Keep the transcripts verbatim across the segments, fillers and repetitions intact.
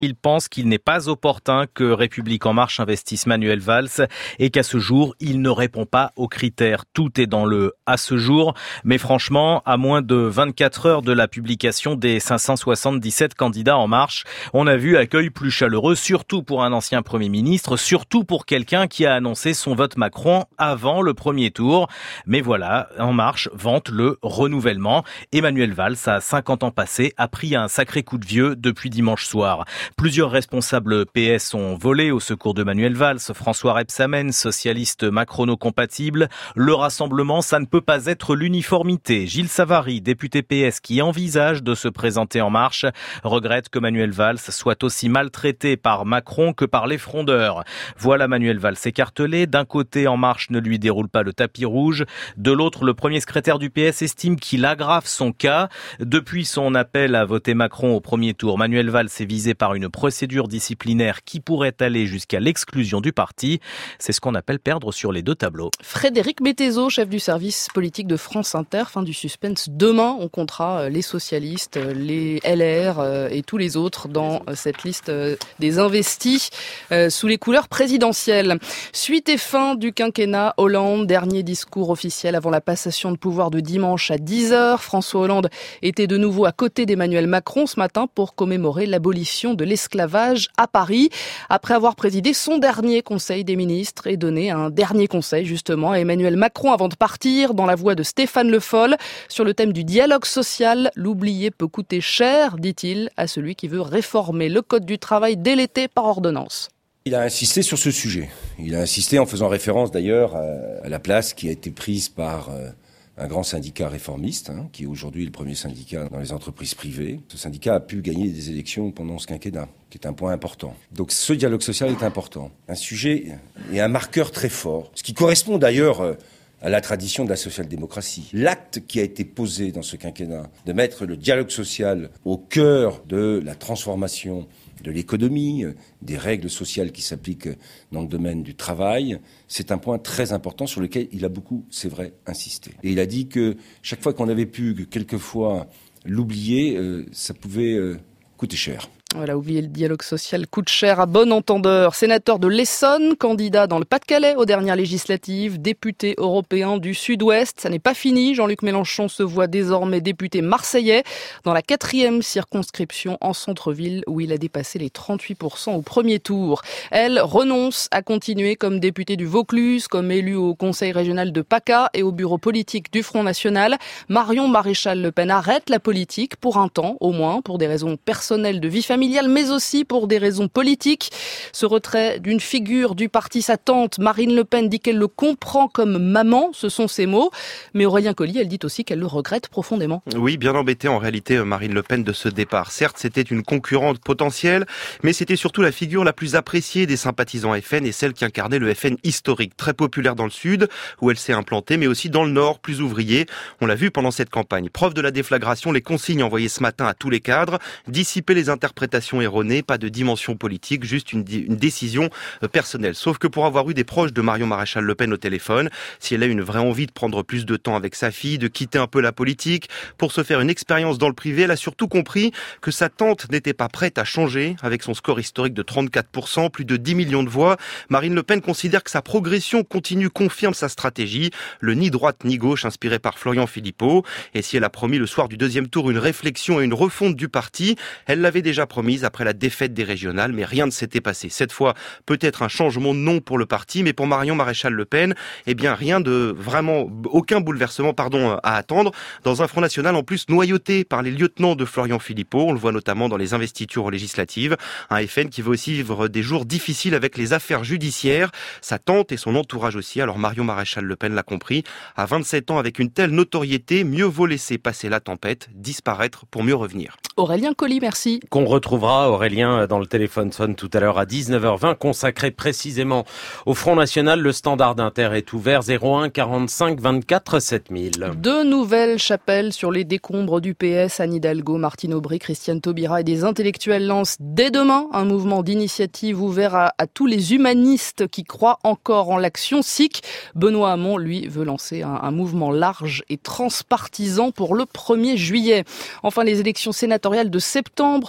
Il pense qu'il n'est pas opportun que République En Marche investisse Manuel Valls et qu'à ce jour, il ne répond pas aux critères. Tout est dans le « à ce jour », mais franchement, à moins de vingt-quatre heures de la publication des cinq cent soixante-dix-sept candidats En Marche, on a vu accueil plus chaleureux, surtout pour un ancien Premier ministre, surtout pour quelqu'un qui a annoncé son vote Macron avant le premier tour. Mais voilà, En Marche vante le renouvellement. Emmanuel Valls, à cinquante ans passés, a pris un sacré coup de vieux depuis dimanche soir. Plusieurs responsables P S ont volé au secours de Manuel Valls. François Rebsamen, socialiste macrono-compatible. Le rassemblement, ça ne peut pas être l'uniformité. Gilles Savary, député P S qui envisage de se présenter En Marche, regrette que Manuel Valls soit aussi maltraité par Macron que par les frondeurs. Voilà Manuel Valls écartelé. D'un côté, En Marche ne lui déroule pas le tapis rouge. De l'autre, le premier secrétaire du P S estime qu'il aggrave son cas. Depuis son appel à voter Macron au premier tour, Manuel Valls est visé par une procédure disciplinaire qui pourrait aller jusqu'à l'exclusion du parti. C'est ce qu'on appelle perdre sur les deux tableaux. Frédéric Bettezo, chef du service politique de France Inter, fin du suspense. Demain, on comptera les socialistes, les L R et tous les autres dans cette liste des investis sous les couleurs présidentielles. Suite et fin du quinquennat Hollande, dernier discours officiel avant la passation de pouvoir de dimanche à dix heures. François Hollande était de nouveau à côté d'Emmanuel Macron ce matin pour commémorer l'abolition de l'esclavage à Paris, après avoir présidé son dernier conseil des ministres et donné un dernier conseil justement à Emmanuel Macron avant de partir, dans la voix de Stéphane Le Foll, sur le thème du dialogue social. L'oublier peut coûter cher, dit-il, à celui qui veut réformer le code du travail dès l'été par ordonnance. Il a insisté sur ce sujet. Il a insisté en faisant référence d'ailleurs à la place qui a été prise par un grand syndicat réformiste, hein, qui est aujourd'hui le premier syndicat dans les entreprises privées. Ce syndicat a pu gagner des élections pendant ce quinquennat, qui est un point important. Donc ce dialogue social est important. Un sujet et un marqueur très fort, ce qui correspond d'ailleurs à la tradition de la social-démocratie. L'acte qui a été posé dans ce quinquennat, de mettre le dialogue social au cœur de la transformation de l'économie, des règles sociales qui s'appliquent dans le domaine du travail, c'est un point très important sur lequel il a beaucoup, c'est vrai, insisté. Et il a dit que chaque fois qu'on avait pu, quelquefois, l'oublier, euh, ça pouvait euh, coûter cher. Voilà, oublier le dialogue social coûte cher à bon entendeur. Sénateur de l'Essonne, candidat dans le Pas-de-Calais aux dernières législatives, député européen du Sud-Ouest. Ça n'est pas fini. Jean-Luc Mélenchon se voit désormais député marseillais dans la quatrième circonscription en centre-ville où il a dépassé les trente-huit pour cent au premier tour. Elle renonce à continuer comme députée du Vaucluse, comme élue au conseil régional de PACA et au bureau politique du Front National. Marion Maréchal Le Pen arrête la politique pour un temps, au moins, pour des raisons personnelles de vie familiale, mais aussi pour des raisons politiques. Ce retrait d'une figure du parti, sa tante Marine Le Pen, dit qu'elle le comprend comme maman, ce sont ses mots. Mais Aurélien Colly, elle dit aussi qu'elle le regrette profondément. Oui, bien embêtée en réalité Marine Le Pen de ce départ. Certes, c'était une concurrente potentielle, mais c'était surtout la figure la plus appréciée des sympathisants F N et celle qui incarnait le F N historique, très populaire dans le sud, où elle s'est implantée, mais aussi dans le nord, plus ouvrier. On l'a vu pendant cette campagne. Preuve de la déflagration, les consignes envoyées ce matin à tous les cadres, dissiper les interprétations erronée, pas de dimension politique, juste une, une décision personnelle. Sauf que pour avoir eu des proches de Marion Maréchal Le Pen au téléphone, si elle a une vraie envie de prendre plus de temps avec sa fille, de quitter un peu la politique, pour se faire une expérience dans le privé, elle a surtout compris que sa tante n'était pas prête à changer. Avec son score historique de trente-quatre pour cent, plus de dix millions de voix, Marine Le Pen considère que sa progression continue confirme sa stratégie, le ni droite ni gauche inspiré par Florian Philippot. Et si elle a promis le soir du deuxième tour une réflexion et une refonte du parti, elle l'avait déjà promis après la défaite des régionales, mais rien ne s'était passé. Cette fois, peut-être un changement de nom pour le parti, mais pour Marion Maréchal Le Pen, eh bien rien de vraiment, aucun bouleversement, pardon, à attendre. Dans un Front National en plus noyauté par les lieutenants de Florian Philippot, on le voit notamment dans les investitures législatives, un F N qui veut aussi vivre des jours difficiles avec les affaires judiciaires, sa tante et son entourage aussi. Alors Marion Maréchal Le Pen l'a compris, à vingt-sept ans avec une telle notoriété, mieux vaut laisser passer la tempête, disparaître pour mieux revenir. Aurélien Colly, merci. Qu'on retrouvera, Aurélien, dans le téléphone sonne tout à l'heure à dix-neuf heures vingt, consacré précisément au Front National. Le standard d'Inter est ouvert, zéro un quarante-cinq vingt-quatre sept mille. Deux nouvelles chapelles sur les décombres du P S. Anne Hidalgo, Martine Aubry, Christiane Taubira et des intellectuels lancent dès demain un mouvement d'initiative ouvert à, à tous les humanistes qui croient encore en l'action S I C. Benoît Hamon, lui, veut lancer un, un mouvement large et transpartisan pour le premier juillet. Enfin, les élections sénatoriales de septembre seront-elles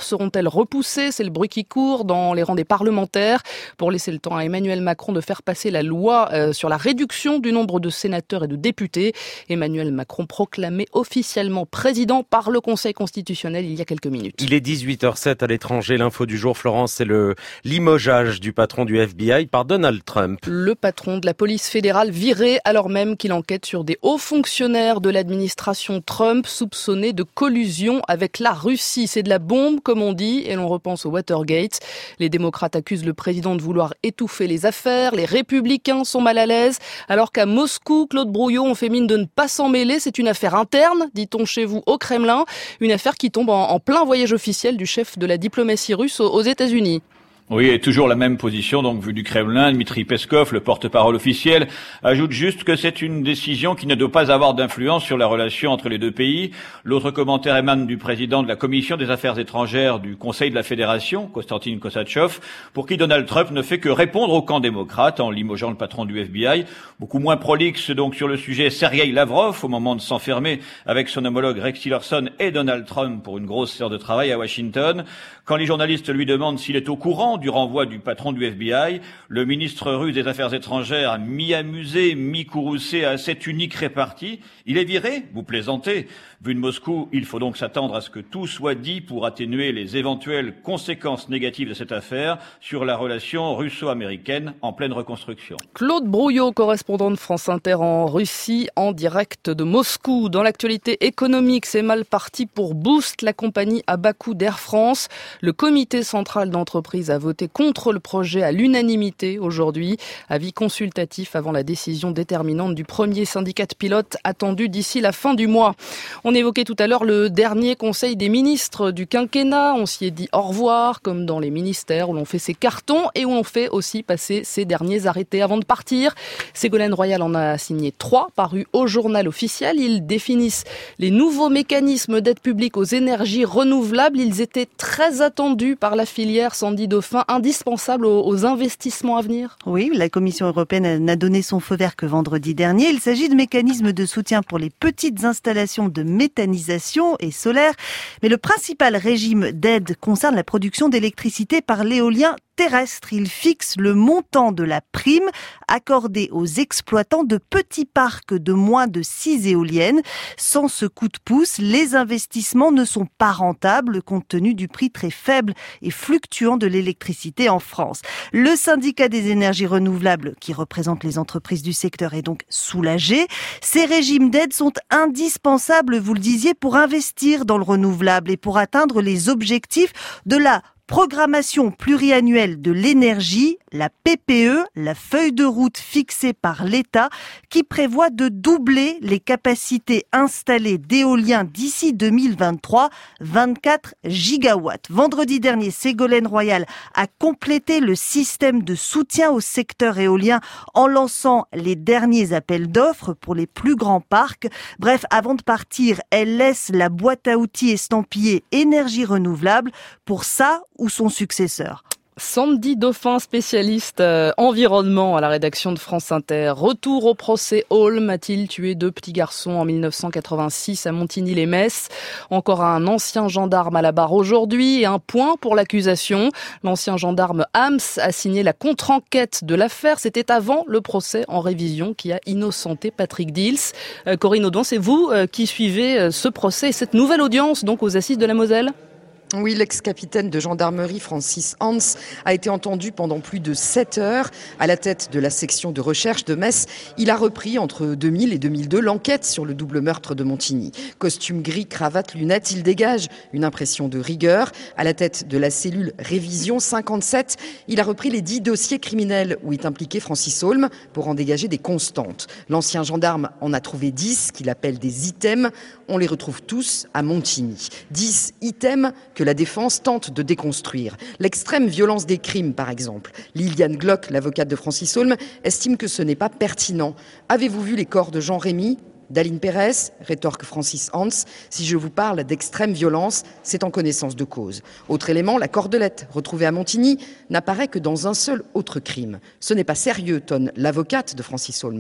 nouvelle repoussée, c'est le bruit qui court dans les rangs des parlementaires pour laisser le temps à Emmanuel Macron de faire passer la loi euh, sur la réduction du nombre de sénateurs et de députés. Emmanuel Macron proclamé officiellement président par le Conseil constitutionnel il y a quelques minutes. Il est dix-huit heures zéro sept à l'étranger. L'info du jour, Florence, c'est le limogeage du patron du F B I par Donald Trump. Le patron de la police fédérale viré alors même qu'il enquête sur des hauts fonctionnaires de l'administration Trump soupçonnés de collusion avec la Russie. C'est de la bombe, comme on dit, et l'on repense au Watergate. Les démocrates accusent le président de vouloir étouffer les affaires. Les républicains sont mal à l'aise. Alors qu'à Moscou, Claude Brouillon, on fait mine de ne pas s'en mêler. C'est une affaire interne, dit-on chez vous, au Kremlin. Une affaire qui tombe en, en plein voyage officiel du chef de la diplomatie russe aux, aux États-Unis. Oui, et toujours la même position, donc, vue du Kremlin. Dmitri Peskov, le porte-parole officiel, ajoute juste que c'est une décision qui ne doit pas avoir d'influence sur la relation entre les deux pays. L'autre commentaire émane du président de la Commission des Affaires étrangères du Conseil de la Fédération, Konstantin Kosachev, pour qui Donald Trump ne fait que répondre au camp démocrate en limogeant le patron du F B I. Beaucoup moins prolixe, donc, sur le sujet Sergei Lavrov, au moment de s'enfermer avec son homologue Rex Tillerson et Donald Trump pour une grosse séance de travail à Washington. Quand les journalistes lui demandent s'il est au courant du renvoi du patron du F B I, le ministre russe des Affaires étrangères, mi-amusé, mi-courroucé à cette unique répartie, il est viré, vous plaisantez. Vu de Moscou, il faut donc s'attendre à ce que tout soit dit pour atténuer les éventuelles conséquences négatives de cette affaire sur la relation russo-américaine en pleine reconstruction. Claude Brouillot, correspondant de France Inter en Russie, en direct de Moscou. Dans l'actualité économique, c'est mal parti pour Boost, la compagnie à bas coût d'Air France. Le comité central d'entreprise a voté contre le projet à l'unanimité aujourd'hui. Avis consultatif avant la décision déterminante du premier syndicat de pilotes attendu d'ici la fin du mois. On évoquait tout à l'heure le dernier conseil des ministres du quinquennat. On s'y est dit au revoir, comme dans les ministères où l'on fait ses cartons et où l'on fait aussi passer ses derniers arrêtés avant de partir. Ségolène Royal en a signé trois, parus au journal officiel. Ils définissent les nouveaux mécanismes d'aide publique aux énergies renouvelables. Ils étaient très attendus par la filière, Sandy Dauphin, indispensables aux, aux investissements à venir. Oui, la Commission européenne n'a donné son feu vert que vendredi dernier. Il s'agit de mécanismes de soutien pour les petites installations de méthanisation et solaire. Mais le principal régime d'aide concerne la production d'électricité par l'éolien terrestre. Il fixe le montant de la prime accordée aux exploitants de petits parcs de moins de six éoliennes. Sans ce coup de pouce, les investissements ne sont pas rentables compte tenu du prix très faible et fluctuant de l'électricité en France. Le syndicat des énergies renouvelables, qui représente les entreprises du secteur, est donc soulagé. Ces régimes d'aide sont indispensables, vous le disiez, pour investir dans le renouvelable et pour atteindre les objectifs de la programmation pluriannuelle de l'énergie, la P P E, la feuille de route fixée par l'État, qui prévoit de doubler les capacités installées d'éolien d'ici deux mille vingt-trois, vingt-quatre gigawatts. Vendredi dernier, Ségolène Royal a complété le système de soutien au secteur éolien en lançant les derniers appels d'offres pour les plus grands parcs. Bref, avant de partir, elle laisse la boîte à outils estampillée énergie renouvelable pour ça ou son successeur. Sandy Dauphin, spécialiste euh, environnement à la rédaction de France Inter. Retour au procès Holm. A-t-il tué deux petits garçons en mille neuf cent quatre-vingt-six à Montigny-lès-Metz? Encore un ancien gendarme à la barre aujourd'hui et un point pour l'accusation. L'ancien gendarme Hams a signé la contre-enquête de l'affaire. C'était avant le procès en révision qui a innocenté Patrick Dils. Euh, Corinne Audouin, c'est vous euh, qui suivez euh, ce procès et cette nouvelle audience donc aux assises de la Moselle? Oui, l'ex-capitaine de gendarmerie Francis Hans a été entendu pendant plus de sept heures à la tête de la section de recherche de Metz. Il a repris entre deux mille et deux mille deux l'enquête sur le double meurtre de Montigny. Costume gris, cravate, lunettes, il dégage une impression de rigueur. À la tête de la cellule Révision cinquante-sept, il a repris les dix dossiers criminels où est impliqué Francis Holm pour en dégager des constantes. L'ancien gendarme en a trouvé dix qu'il appelle des items. On les retrouve tous à Montigny. dix items que la défense tente de déconstruire. L'extrême violence des crimes, par exemple. Liliane Glock, l'avocate de Francis Holm, estime que ce n'est pas pertinent. Avez-vous vu les corps de Jean Rémy, d'Aline Pérez, rétorque Francis Hans. Si je vous parle d'extrême violence, c'est en connaissance de cause. Autre élément, la cordelette retrouvée à Montigny n'apparaît que dans un seul autre crime. Ce n'est pas sérieux, tonne l'avocate de Francis Holm.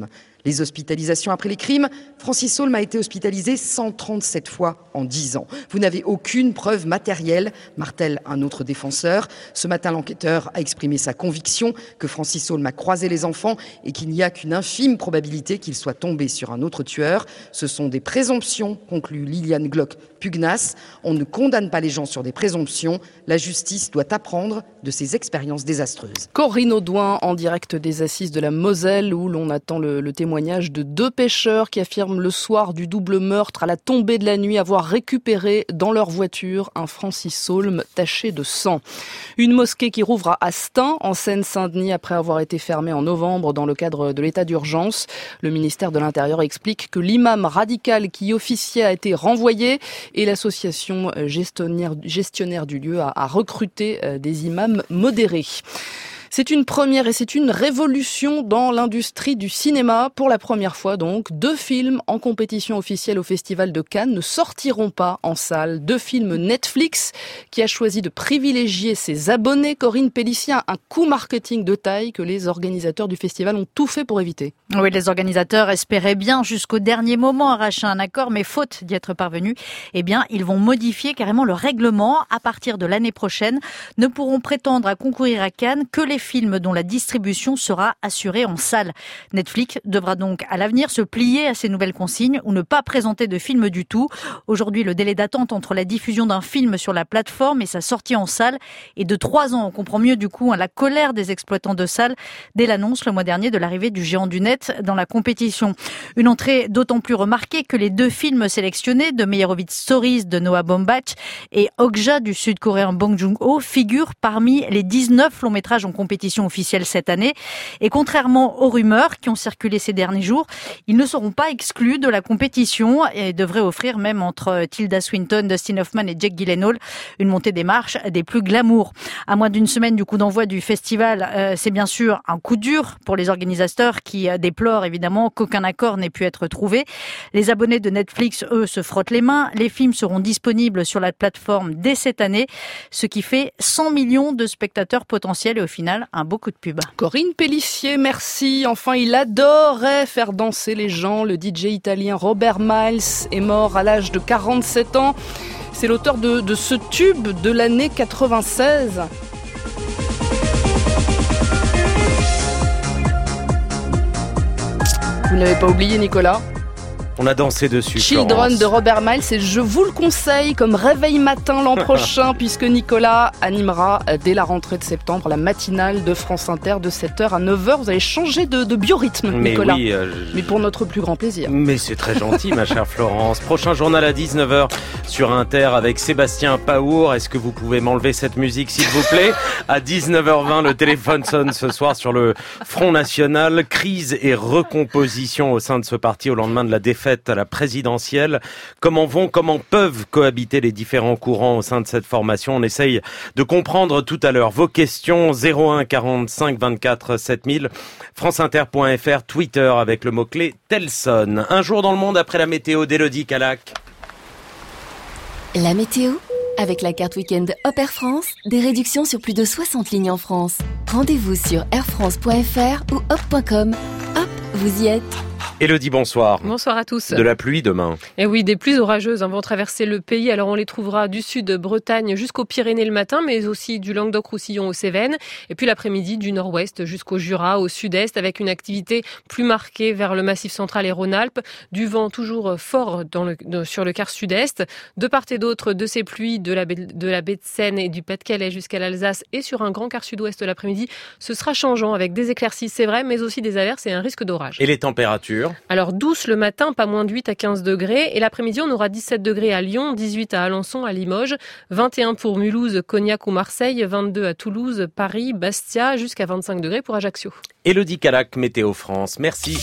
Les hospitalisations après les crimes, Francis Holm a été hospitalisé cent trente-sept fois en dix ans. Vous n'avez aucune preuve matérielle, martèle un autre défenseur. Ce matin, l'enquêteur a exprimé sa conviction que Francis Holm a croisé les enfants et qu'il n'y a qu'une infime probabilité qu'il soit tombé sur un autre tueur. Ce sont des présomptions, conclut Liliane Glock, pugnace. On ne condamne pas les gens sur des présomptions. La justice doit apprendre de ces expériences désastreuses. Corinne Audouin en direct des assises de la Moselle où l'on attend le, le témoignage de deux pêcheurs qui affirment le soir du double meurtre à la tombée de la nuit avoir récupéré dans leur voiture un Francis Holm taché de sang. Une mosquée qui rouvre à Stains en Seine-Saint-Denis après avoir été fermée en novembre dans le cadre de l'état d'urgence. Le ministère de l'Intérieur explique que l'imam radical qui y officiait a été renvoyé et l'association gestionnaire, gestionnaire du lieu a, a recruté des imams modérés. C'est une première et c'est une révolution dans l'industrie du cinéma. Pour la première fois donc, deux films en compétition officielle au Festival de Cannes ne sortiront pas en salle. Deux films Netflix qui a choisi de privilégier ses abonnés. Corinne Pélissier, un coup marketing de taille que les organisateurs du festival ont tout fait pour éviter. Oui, les organisateurs espéraient bien jusqu'au dernier moment arracher un accord, mais faute d'y être parvenus, eh bien, ils vont modifier carrément le règlement. À partir de l'année prochaine, ne pourront prétendre à concourir à Cannes que les films dont la distribution sera assurée en salle. Netflix devra donc à l'avenir se plier à ces nouvelles consignes ou ne pas présenter de film du tout. Aujourd'hui, le délai d'attente entre la diffusion d'un film sur la plateforme et sa sortie en salle est de trois ans. On comprend mieux du coup la colère des exploitants de salles dès l'annonce le mois dernier de l'arrivée du géant du net dans la compétition. Une entrée d'autant plus remarquée que les deux films sélectionnés, de Meyerowitz Stories de Noah Baumbach et Okja du sud-coréen Bong Joon-ho, figurent parmi les dix-neuf longs métrages en compétition officielle cette année. Et contrairement aux rumeurs qui ont circulé ces derniers jours, ils ne seront pas exclus de la compétition et devraient offrir, même entre Tilda Swinton, Dustin Hoffman et Jake Gyllenhaal, une montée des marches des plus glamour. À moins d'une semaine du coup d'envoi du festival, euh, c'est bien sûr un coup dur pour les organisateurs qui euh, déplorent évidemment qu'aucun accord n'ait pu être trouvé. Les abonnés de Netflix, eux, se frottent les mains. Les films seront disponibles sur la plateforme dès cette année, ce qui fait cent millions de spectateurs potentiels et au final, un beau coup de pub. Corinne Pélissier, merci. Enfin, il adorait faire danser les gens. Le D J italien Robert Miles est mort à l'âge de quarante-sept ans. C'est l'auteur de, de ce tube de l'année quatre-vingt-seize. Vous n'avez pas oublié, Nicolas ? On a dansé dessus. Children Florence. de Robert Miles, et je vous le conseille comme réveil matin l'an prochain puisque Nicolas animera dès la rentrée de septembre la matinale de France Inter de sept heures à neuf heures. Vous allez changer de, de biorhythme, mais Nicolas. Oui, euh, je... Mais pour notre plus grand plaisir. Mais c'est très gentil, ma chère Florence. Prochain journal à dix-neuf heures sur Inter avec Sébastien Paour. Est-ce que vous pouvez m'enlever cette musique, s'il vous plaît ? À dix-neuf heures vingt, le téléphone sonne ce soir sur le Front National. Crise et recomposition au sein de ce parti au lendemain de la défaite à la présidentielle. Comment vont, comment peuvent cohabiter les différents courants au sein de cette formation ? On essaye de comprendre tout à l'heure vos questions. zéro un quarante-cinq vingt-quatre sept mille, franceinter point f r, Twitter avec le mot-clé Telson. Un jour dans le monde après la météo d'Élodie Calac. La météo avec la carte week-end Hop Air France, des réductions sur plus de soixante lignes en France. Rendez-vous sur air france point f r ou hop point com. Hop, vous y êtes. Élodie, bonsoir. Bonsoir à tous. De la pluie demain. Et oui, des pluies orageuses hein, vont traverser le pays. Alors on les trouvera du sud de Bretagne jusqu'aux Pyrénées le matin, mais aussi du Languedoc-Roussillon aux Cévennes. Et puis l'après-midi du nord-ouest jusqu'au Jura, au sud-est, avec une activité plus marquée vers le Massif central et Rhône-Alpes. Du vent toujours fort dans le, de, sur le quart sud-est. De part et d'autre de ces pluies de la, baie, de la baie de Seine et du Pas-de-Calais jusqu'à l'Alsace et sur un grand quart sud-ouest l'après-midi, ce sera changeant avec des éclaircies, c'est vrai, mais aussi des averses et un risque d'orage. Et les températures ? Alors douce le matin, pas moins de huit à quinze degrés. Et l'après-midi, on aura dix-sept degrés à Lyon, dix-huit à Alençon, à Limoges, vingt et un pour Mulhouse, Cognac ou Marseille, vingt-deux à Toulouse, Paris, Bastia, jusqu'à vingt-cinq degrés pour Ajaccio. Élodie Calac, Météo France. Merci.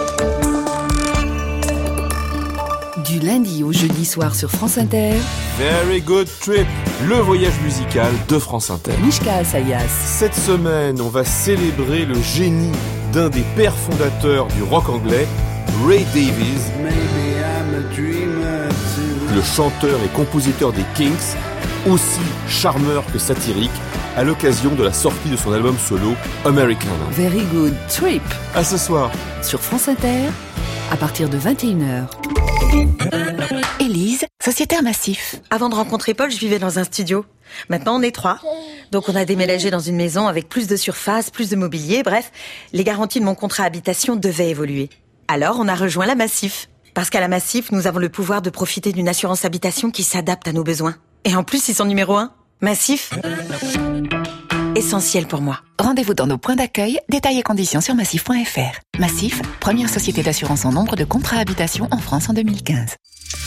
Du lundi au jeudi soir sur France Inter. Very Good Trip, le voyage musical de France Inter. Mishka Asayas. Cette semaine, on va célébrer le génie d'un des pères fondateurs du rock anglais, Ray Davies, le chanteur et compositeur des Kinks, aussi charmeur que satirique. à l'occasion de la sortie de son album solo Americana. Very good trip. À ce soir. Sur France Inter, à partir de vingt et une heures. Élise, sociétaire Massif. Avant de rencontrer Paul, je vivais dans un studio. Maintenant, on est trois. Donc, on a déménagé dans une maison avec plus de surface, plus de mobilier. Bref, les garanties de mon contrat habitation devaient évoluer. Alors, on a rejoint la Massif. Parce qu'à la Massif, nous avons le pouvoir de profiter d'une assurance habitation qui s'adapte à nos besoins. Et en plus, ils sont numéro un. Massif, essentiel pour moi. Rendez-vous dans nos points d'accueil, détails et conditions sur massif point f r. Massif, première société d'assurance en nombre de contrats habitation en France en deux mille quinze.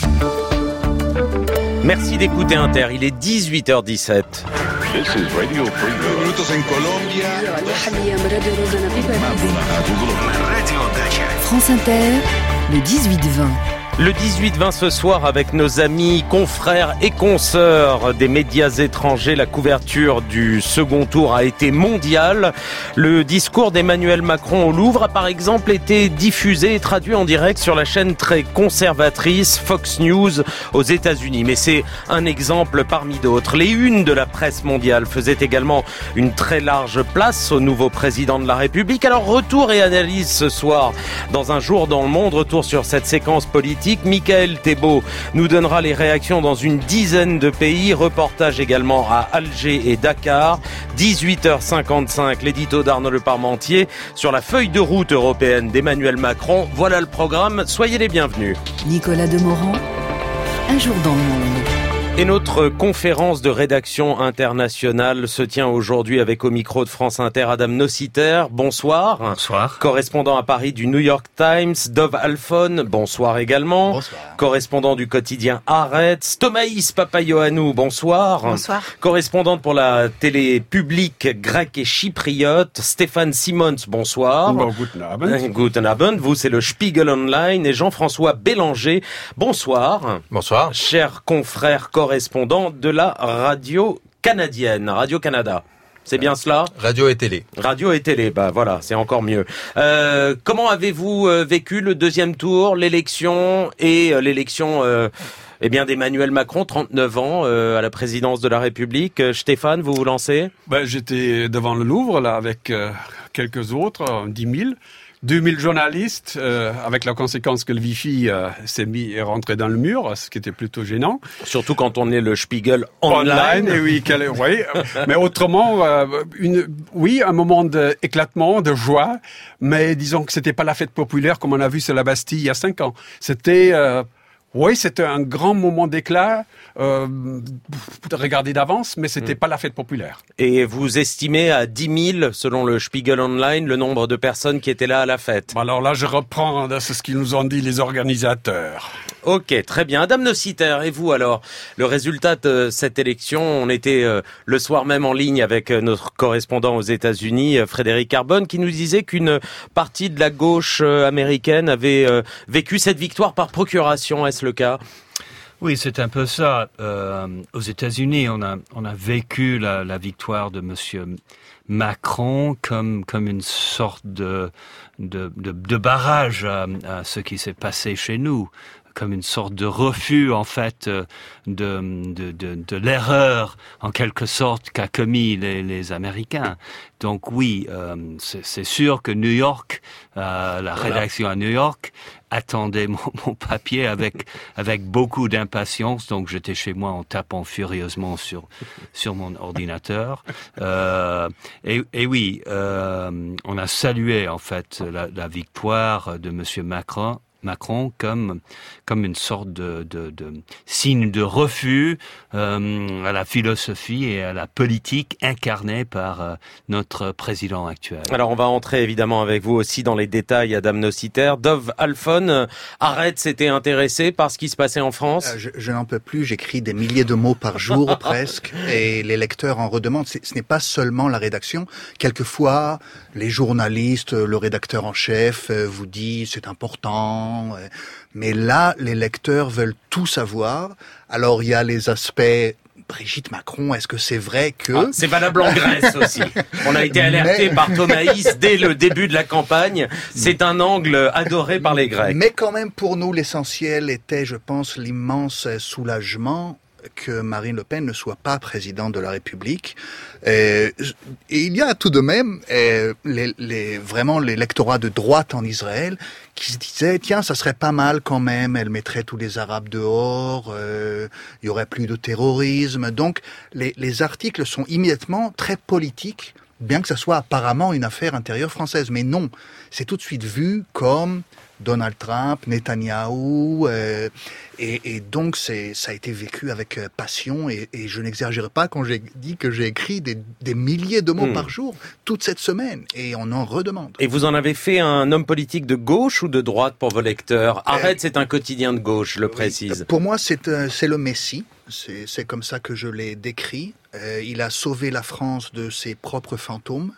Merci d'écouter Inter, il est dix-huit heures dix-sept. This is Radio Free Minutos en Colombia. France Inter, le dix-huit vingt. Le dix-huit vingt ce soir avec nos amis, confrères et consoeurs des médias étrangers. La couverture du second tour a été mondiale. Le discours d'Emmanuel Macron au Louvre a par exemple été diffusé et traduit en direct sur la chaîne très conservatrice Fox News aux États-Unis. Mais c'est un exemple parmi d'autres. Les unes de la presse mondiale faisaient également une très large place au nouveau président de la République. Alors retour et analyse ce soir dans Un jour dans le monde. Retour sur cette séquence politique. Michael Thébault nous donnera les réactions dans une dizaine de pays. Reportage également à Alger et Dakar. dix-huit heures cinquante-cinq, l'édito d'Arnaud Le Parmentier sur la feuille de route européenne d'Emmanuel Macron. Voilà le programme, soyez les bienvenus. Nicolas Demorand, Un jour dans le monde. Et notre conférence de rédaction internationale se tient aujourd'hui avec au micro de France Inter Adam Nociter. Bonsoir. Bonsoir. Correspondant à Paris du New York Times. Dov Alphon, bonsoir également. Bonsoir. Correspondant du quotidien Haaretz. Thomaïs Papayoannou, bonsoir. Bonsoir. Correspondante pour la télé publique grecque et chypriote. Stéphane Simons, bonsoir. Bon, guten Abend. Guten Abend. Vous, c'est le Spiegel Online. Et Jean-François Bélanger, bonsoir. Bonsoir. Chers confrères correspondant de la radio canadienne, Radio-Canada. C'est bien cela ? Radio et télé. Radio et télé, bah voilà, c'est encore mieux. Euh, comment avez-vous euh, vécu le deuxième tour, l'élection et euh, l'élection euh, eh bien d'Emmanuel Macron, trente-neuf ans, euh, à la présidence de la République. Euh, Stéphane, vous vous lancez ? Ben, j'étais devant le Louvre là avec euh, quelques autres, euh, dix mille. deux mille journalistes, euh, avec la conséquence que le Wi-Fi euh, s'est mis et rentré dans le mur, ce qui était plutôt gênant. Surtout quand on est le Spiegel Online. Online, et oui, quel, oui. Mais autrement, euh, une, oui, un moment d'éclatement, de joie, mais disons que c'était pas la fête populaire comme on a vu sur la Bastille il y a cinq ans. C'était... Euh, Oui, c'était un grand moment d'éclat, euh, regardé d'avance, mais c'était mmh. pas la fête populaire. Et vous estimez à dix mille, selon le Spiegel Online, le nombre de personnes qui étaient là à la fête? Alors là, je reprends c'est ce qu'ils nous ont dit les organisateurs. Ok, très bien. Madame Nociter, et vous alors? Le résultat de cette élection, on était euh, le soir même en ligne avec euh, notre correspondant aux États-Unis, euh, Frédéric Carbone, qui nous disait qu'une partie de la gauche euh, américaine avait euh, vécu cette victoire par procuration. Est-ce le cas? Oui, c'est un peu ça. Euh, aux États-Unis, on a on a vécu la, la victoire de Monsieur Macron comme comme une sorte de de de, de barrage à, à ce qui s'est passé chez nous, comme une sorte de refus en fait de de de, de l'erreur en quelque sorte qu'a commis les, les Américains. Donc oui, euh, c'est, c'est sûr que New York, euh, la rédaction à New York attendait mon, mon papier avec avec beaucoup d'impatience. Donc j'étais chez moi en tapant furieusement sur sur mon ordinateur. Euh, et, et oui, euh, on a salué en fait la, la victoire de Monsieur Macron. Macron comme comme une sorte de de, de signe de refus euh, à la philosophie et à la politique incarnée par euh, notre président actuel. Alors on va entrer évidemment avec vous aussi dans les détails, Adam Nociter. Dov Alphon, arrête, s'était intéressé par ce qui se passait en France. Euh, je, je n'en peux plus, j'écris des milliers de mots par jour presque, et les lecteurs en redemandent. C'est, ce n'est pas seulement la rédaction. Quelquefois, les journalistes, le rédacteur en chef euh, vous dit c'est important. Mais là, les lecteurs veulent tout savoir. Alors, il y a les aspects... Brigitte Macron, est-ce que c'est vrai que... Ah, c'est valable en Grèce aussi. On a été alerté mais... par Thomaïs dès le début de la campagne. C'est un angle adoré par les Grecs. Mais quand même, pour nous, l'essentiel était, je pense, l'immense soulagement que Marine Le Pen ne soit pas présidente de la République. Et, et il y a tout de même et, les, les, vraiment l'électorat de droite en Israël qui se disait tiens, ça serait pas mal quand même, elle mettrait tous les Arabes dehors, euh, il y aurait plus de terrorisme. Donc les, les articles sont immédiatement très politiques, bien que ça soit apparemment une affaire intérieure française. Mais non, c'est tout de suite vu comme Donald Trump, Netanyahou, euh, et, et donc c'est, ça a été vécu avec passion, et, et je n'exagère pas quand j'ai dit que j'ai écrit des, des milliers de mots mmh. par jour toute cette semaine, et on en redemande. Et vous en avez fait un homme politique de gauche ou de droite pour vos lecteurs ? Arrête, euh, c'est un quotidien de gauche, je le précise. Pour moi, c'est, euh, c'est le Messie, c'est, c'est comme ça que je l'ai décrit. Euh, il a sauvé la France de ses propres fantômes.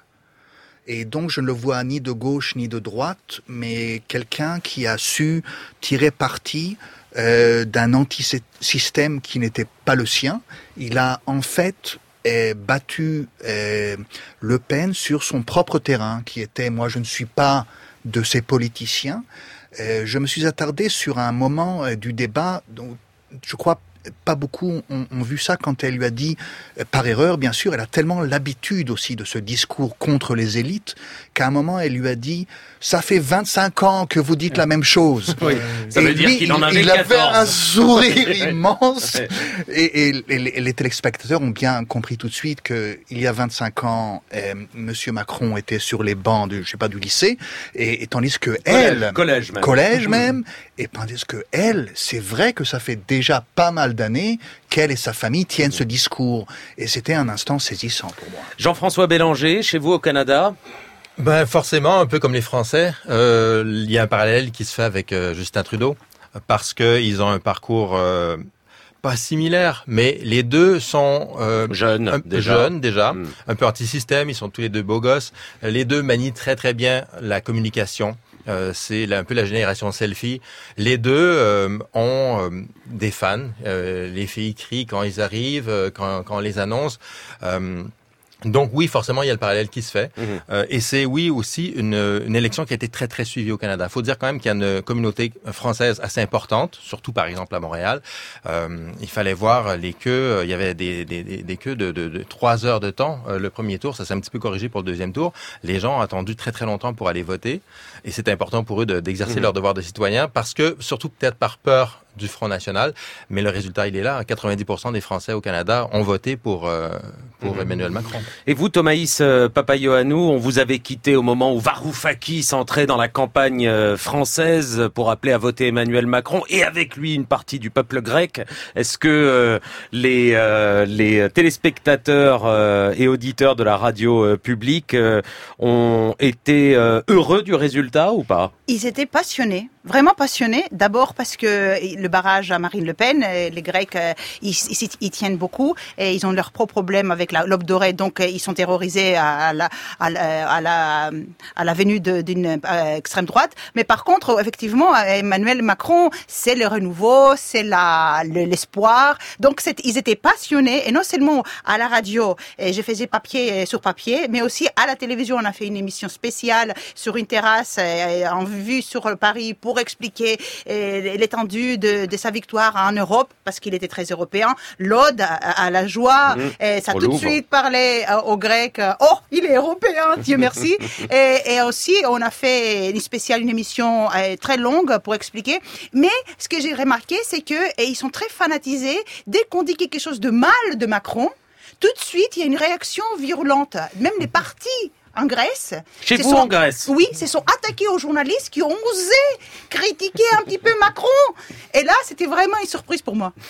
Et donc, je ne le vois ni de gauche ni de droite, mais quelqu'un qui a su tirer parti euh, d'un anti-système qui n'était pas le sien. Il a en fait euh, battu euh, Le Pen sur son propre terrain, qui était, moi je ne suis pas de ces politiciens. Euh, je me suis attardé sur un moment euh, du débat, dont je crois pas beaucoup ont, ont vu ça quand elle lui a dit, euh, par erreur bien sûr, elle a tellement l'habitude aussi de ce discours contre les élites, qu'à un moment elle lui a dit « ça fait vingt-cinq ans que vous dites la même chose oui, ». Ça veut dire qu'il en avait il quatorze. avait un sourire immense et, et, et, les, et les téléspectateurs ont bien compris tout de suite que il y a vingt-cinq ans, euh, Monsieur Macron était sur les bancs de, je sais pas, du lycée, et, et tandis que elle, collège même, collège même et tandis que elle, c'est vrai que ça fait déjà pas mal d'années qu'elle et sa famille tiennent ce discours. Et c'était un instant saisissant pour moi. Jean-François Bélanger, chez vous au Canada ? Ben forcément, un peu comme les Français, euh, il y a un parallèle qui se fait avec euh, Justin Trudeau, parce que ils ont un parcours euh, pas similaire, mais les deux sont euh, jeunes, un, déjà, jeunes déjà mmh. un peu anti-système. Ils sont tous les deux beaux gosses. Les deux manient très très bien la communication. Euh, c'est un peu la génération selfie. Les deux euh, ont euh, des fans. Euh, les filles crient quand ils arrivent, euh, quand, quand on les annonce. Euh, Donc oui, forcément, il y a le parallèle qui se fait. Mmh. Euh, et c'est, oui, aussi une, une élection qui a été très, très suivie au Canada. Il faut dire quand même qu'il y a une communauté française assez importante, surtout par exemple à Montréal. Euh, il fallait voir les queues. Il y avait des, des, des queues de, de, de trois heures de temps. Euh, le premier tour, ça s'est un petit peu corrigé pour le deuxième tour. Les gens ont attendu très, très longtemps pour aller voter. Et c'est important pour eux de, d'exercer mmh. leur devoir de citoyen parce que, surtout peut-être par peur du Front National, mais le résultat, il est là. quatre-vingt-dix pour cent des Français au Canada ont voté pour, euh, pour mmh. Emmanuel Macron. Et vous, Thomaïs euh, Papayoannou, on vous avait quitté au moment où Varoufakis entrait dans la campagne euh, française pour appeler à voter Emmanuel Macron et avec lui une partie du peuple grec. Est-ce que euh, les, euh, les téléspectateurs euh, et auditeurs de la radio euh, publique euh, ont été euh, heureux du résultat ou pas ? Ils étaient passionnés, vraiment passionnés. D'abord parce que le barrage à Marine Le Pen, les Grecs, ils, ils, ils tiennent beaucoup et ils ont leurs propres problèmes avec la, l'aube dorée, donc ils sont terrorisés à la, à la, à la, à la venue de, d'une euh, extrême droite. Mais par contre, effectivement, Emmanuel Macron, c'est le renouveau, c'est la, le, l'espoir. Donc c'est, ils étaient passionnés et non seulement à la radio, et je faisais papier sur papier, mais aussi à la télévision. On a fait une émission spéciale sur une terrasse en vue sur Paris pour expliquer l'étendue de, de sa victoire en Europe, parce qu'il était très européen, l'ode à, à la joie, mmh. et ça a tout de suite parlé aux Grecs, oh, il est européen, Dieu merci. et, et aussi, on a fait une spéciale, une émission très longue pour expliquer, mais ce que j'ai remarqué, c'est que et ils sont très fanatisés, dès qu'on dit quelque chose de mal de Macron, tout de suite, il y a une réaction virulente, même les partis en Grèce. Chez vous, sont, en Grèce? Oui, se sont attaqués aux journalistes qui ont osé critiquer un petit peu Macron. Et là, c'était vraiment une surprise pour moi.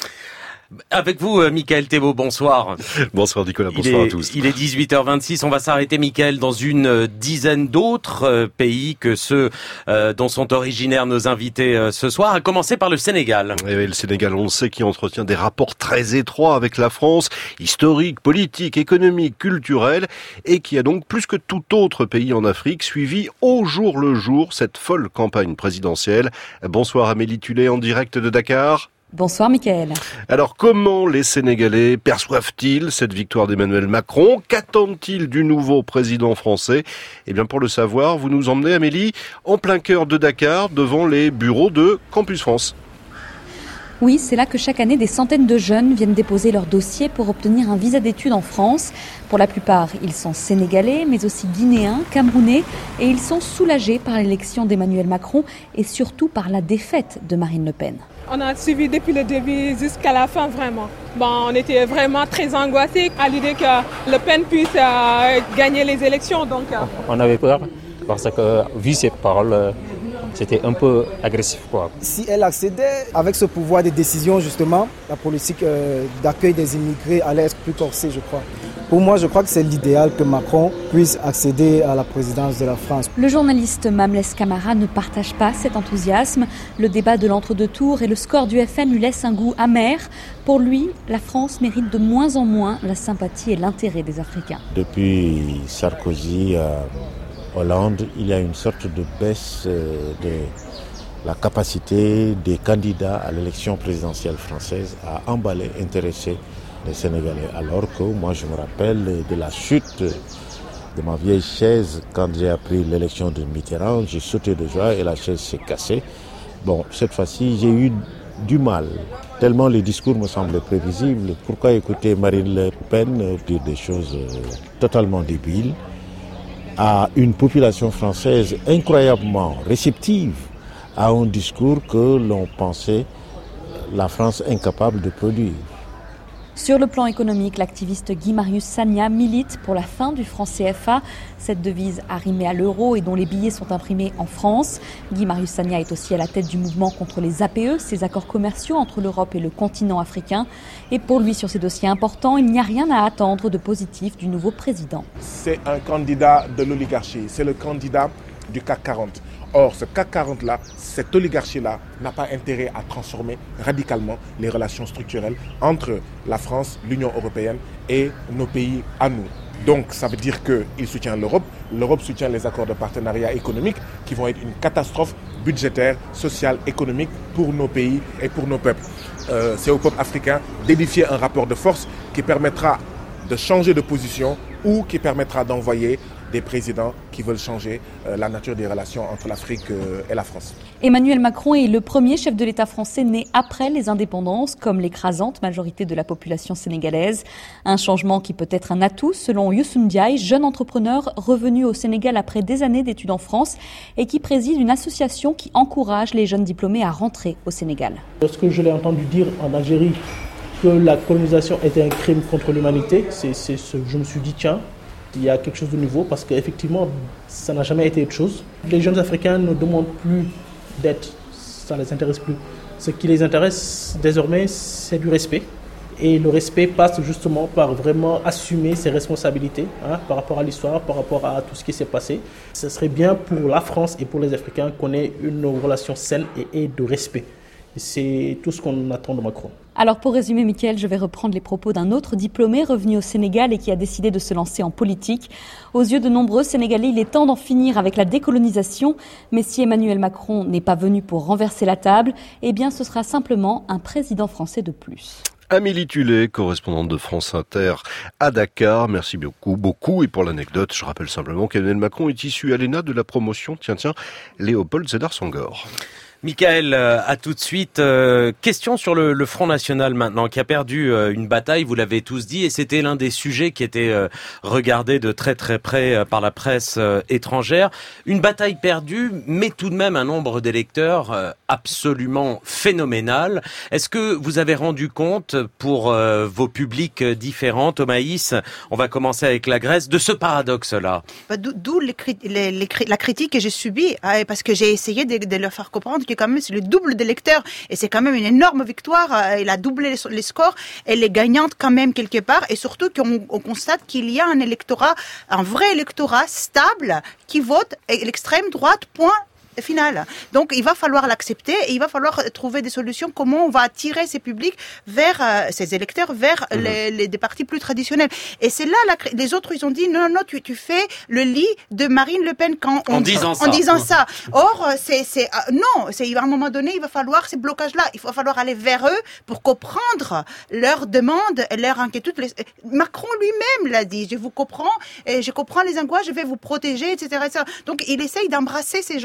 Avec vous, euh, Mickaël Thébault, bonsoir. Bonsoir Nicolas, bonsoir est, à tous. Il est dix-huit heures vingt-six, on va s'arrêter, Mickaël, dans une euh, dizaine d'autres euh, pays que ceux euh, dont sont originaires nos invités euh, ce soir, à commencer par le Sénégal. Et oui, le Sénégal, on le sait, qui entretient des rapports très étroits avec la France, historiques, politiques, économiques, culturels, et qui a donc, plus que tout autre pays en Afrique, suivi au jour le jour cette folle campagne présidentielle. Bonsoir Amélie Tullet, en direct de Dakar. Bonsoir Mickaël. Alors comment les Sénégalais perçoivent-ils cette victoire d'Emmanuel Macron? Qu'attendent-ils du nouveau président français? Eh bien pour le savoir, vous nous emmenez Amélie en plein cœur de Dakar devant les bureaux de Campus France. Oui, c'est là que chaque année, des centaines de jeunes viennent déposer leur dossier pour obtenir un visa d'études en France. Pour la plupart, ils sont sénégalais, mais aussi guinéens, camerounais, et ils sont soulagés par l'élection d'Emmanuel Macron et surtout par la défaite de Marine Le Pen. On a suivi depuis le début jusqu'à la fin, vraiment. Bon, on était vraiment très angoissés à l'idée que Le Pen puisse euh, gagner les élections. Donc, euh... On avait peur parce que, vu ses paroles, euh, c'était un peu agressif, quoi. Si elle accédait avec ce pouvoir de décision, justement, la politique euh, d'accueil des immigrés allait être plus corsée, je crois. Pour moi, je crois que c'est l'idéal que Macron puisse accéder à la présidence de la France. Le journaliste Mamles Camara ne partage pas cet enthousiasme. Le débat de l'entre-deux tours et le score du F N lui laissent un goût amer. Pour lui, la France mérite de moins en moins la sympathie et l'intérêt des Africains. Depuis Sarkozy à Hollande, il y a une sorte de baisse de la capacité des candidats à l'élection présidentielle française à emballer, intéresser les Sénégalais. Alors que moi je me rappelle de la chute de ma vieille chaise quand j'ai appris l'élection de Mitterrand, j'ai sauté de joie et la chaise s'est cassée. Bon, cette fois-ci j'ai eu du mal, tellement les discours me semblaient prévisibles. Pourquoi écouter Marine Le Pen dire des choses totalement débiles à une population française incroyablement réceptive à un discours que l'on pensait la France incapable de produire. Sur le plan économique, l'activiste Guy Marius Sagna milite pour la fin du franc C F A, cette devise arrimée à l'euro et dont les billets sont imprimés en France. Guy Marius Sagna est aussi à la tête du mouvement contre les A P E, ces accords commerciaux entre l'Europe et le continent africain. Et pour lui, sur ces dossiers importants, il n'y a rien à attendre de positif du nouveau président. C'est un candidat de l'oligarchie, c'est le candidat du C A C quarante. Or, ce C A C quarante-là, cette oligarchie-là, n'a pas intérêt à transformer radicalement les relations structurelles entre la France, l'Union européenne et nos pays à nous. Donc, ça veut dire qu'il soutient l'Europe. L'Europe soutient les accords de partenariat économique qui vont être une catastrophe budgétaire, sociale, économique pour nos pays et pour nos peuples. Euh, c'est au peuple africain d'édifier un rapport de force qui permettra de changer de position ou qui permettra d'envoyer des présidents qui veulent changer euh, la nature des relations entre l'Afrique euh, et la France. Emmanuel Macron est le premier chef de l'État français né après les indépendances, comme l'écrasante majorité de la population sénégalaise. Un changement qui peut être un atout, selon Youssou Ndiaye, jeune entrepreneur revenu au Sénégal après des années d'études en France et qui préside une association qui encourage les jeunes diplômés à rentrer au Sénégal. Lorsque je l'ai entendu dire en Algérie que la colonisation était un crime contre l'humanité, c'est, c'est ce, je me suis dit tiens, il y a quelque chose de nouveau parce qu'effectivement, ça n'a jamais été autre chose. Les jeunes Africains ne demandent plus d'aide, ça ne les intéresse plus. Ce qui les intéresse désormais, c'est du respect. Et le respect passe justement par vraiment assumer ses responsabilités hein, par rapport à l'histoire, par rapport à tout ce qui s'est passé. Ce serait bien pour la France et pour les Africains qu'on ait une relation saine et, et de respect. C'est tout ce qu'on attend de Macron. Alors pour résumer, Mickaël, je vais reprendre les propos d'un autre diplômé revenu au Sénégal et qui a décidé de se lancer en politique. Aux yeux de nombreux Sénégalais, il est temps d'en finir avec la décolonisation. Mais si Emmanuel Macron n'est pas venu pour renverser la table, eh bien ce sera simplement un président français de plus. Amélie Tullet, correspondante de France Inter à Dakar. Merci beaucoup, beaucoup. Et pour l'anecdote, je rappelle simplement qu'Emmanuel Macron est issu à l'E N A de la promotion, tiens, tiens, Léopold Sédar Senghor. Mickaël, à tout de suite. Euh, question sur le, le Front National maintenant, qui a perdu euh, une bataille, vous l'avez tous dit, et c'était l'un des sujets qui était euh, regardé de très très près euh, par la presse euh, étrangère. Une bataille perdue, mais tout de même un nombre d'électeurs euh, absolument phénoménal. Est-ce que vous avez rendu compte pour euh, vos publics différents, Thomaïs, on va commencer avec la Grèce, de ce paradoxe-là? Bah, d'où les, les, les, la critique que j'ai subie, hein, parce que j'ai essayé de, de leur faire comprendre que quand même c'est le double d'électeurs et c'est quand même une énorme victoire. Il a doublé les, les scores. Elle est gagnante quand même quelque part et surtout qu'on on constate qu'il y a un électorat, un vrai électorat stable qui vote l'extrême droite, point final. Donc il va falloir l'accepter et il va falloir trouver des solutions comment on va attirer ces publics vers euh, ces électeurs vers mmh. les, les des partis plus traditionnels. Et c'est là la, les autres ils ont dit non non non tu tu fais le lit de Marine Le Pen quand on, en disant ça. En disant ça. Or c'est c'est euh, non, c'est à un moment donné il va falloir ces blocages là, il va falloir aller vers eux pour comprendre leurs demandes, leurs inquiétudes. Les... Macron lui-même l'a dit, je vous comprends et je comprends les angoisses, je vais vous protéger et cetera et cetera. Donc il essaye d'embrasser ces gens-là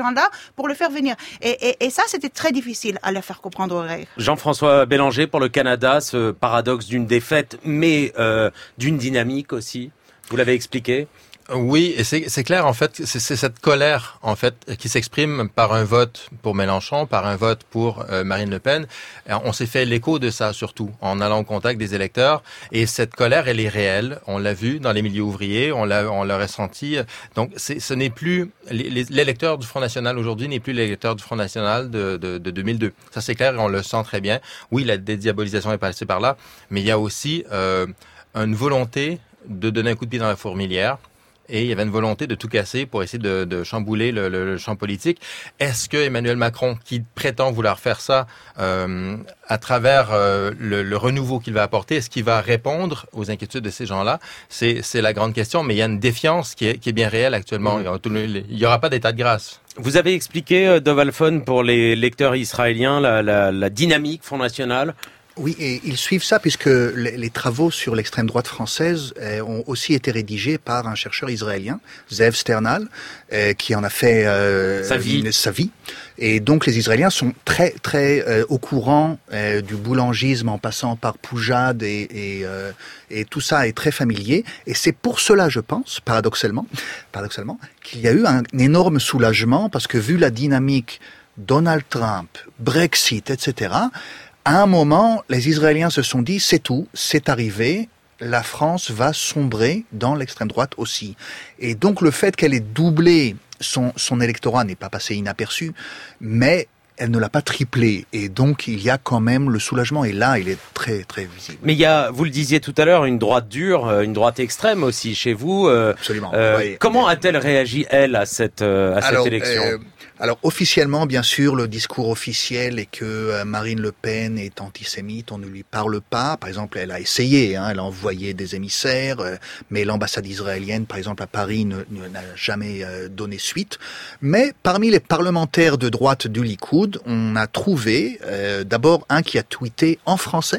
pour le faire venir. Et, et, et ça, c'était très difficile à le faire comprendre aux règles. Jean-François Bélanger, pour le Canada, ce paradoxe d'une défaite, mais euh, d'une dynamique aussi. Vous l'avez expliqué? Oui, et c'est, c'est clair, en fait, c'est, c'est cette colère, en fait, qui s'exprime par un vote pour Mélenchon, par un vote pour euh, Marine Le Pen. Et on s'est fait l'écho de ça, surtout, en allant au contact des électeurs. Et cette colère, elle est réelle. On l'a vu dans les milieux ouvriers, on l'a, on l'a ressenti. Donc, c'est, ce n'est plus, les, les, l'électeur du Front National aujourd'hui n'est plus l'électeur du Front National de, de, de deux mille deux. Ça, c'est clair, et on le sent très bien. Oui, la dédiabolisation est passée par là, mais il y a aussi euh, une volonté de donner un coup de pied dans la fourmilière. Et il y avait une volonté de tout casser pour essayer de, de chambouler le, le, le champ politique. Est-ce que Emmanuel Macron, qui prétend vouloir faire ça euh, à travers euh, le, le renouveau qu'il va apporter, est-ce qu'il va répondre aux inquiétudes de ces gens-là? C'est, c'est la grande question, mais il y a une défiance qui est, qui est bien réelle actuellement. Mmh. Il n'y aura pas d'état de grâce. Vous avez expliqué, Dov Alfon, pour les lecteurs israéliens, la, la, la dynamique Front National. Oui, et ils suivent ça puisque les, les travaux sur l'extrême droite française euh, ont aussi été rédigés par un chercheur israélien, Zev Sternal, euh, qui en a fait euh, sa vie. Une, sa vie. Et donc les Israéliens sont très très euh, au courant euh, du boulangisme en passant par Poujade et, et, euh, et tout ça est très familier. Et c'est pour cela, je pense, paradoxalement, paradoxalement, qu'il y a eu un, un énorme soulagement parce que vu la dynamique Donald Trump, Brexit, et cetera. À un moment, les Israéliens se sont dit, c'est tout, c'est arrivé, la France va sombrer dans l'extrême droite aussi. Et donc le fait qu'elle ait doublé son, son électorat n'est pas passé inaperçu, mais elle ne l'a pas triplé. Et donc il y a quand même le soulagement, et là il est très très visible. Mais il y a, vous le disiez tout à l'heure, une droite dure, une droite extrême aussi chez vous. Euh, Absolument. Euh, oui. Comment a-t-elle réagi, elle, à cette, à alors, cette élection euh, Alors officiellement, bien sûr, le discours officiel est que euh, Marine Le Pen est antisémite, on ne lui parle pas. Par exemple, elle a essayé, hein, elle a envoyé des émissaires, euh, mais l'ambassade israélienne, par exemple à Paris, ne, ne, n'a jamais euh, donné suite. Mais parmi les parlementaires de droite du Likoud, on a trouvé euh, d'abord un qui a tweeté en français.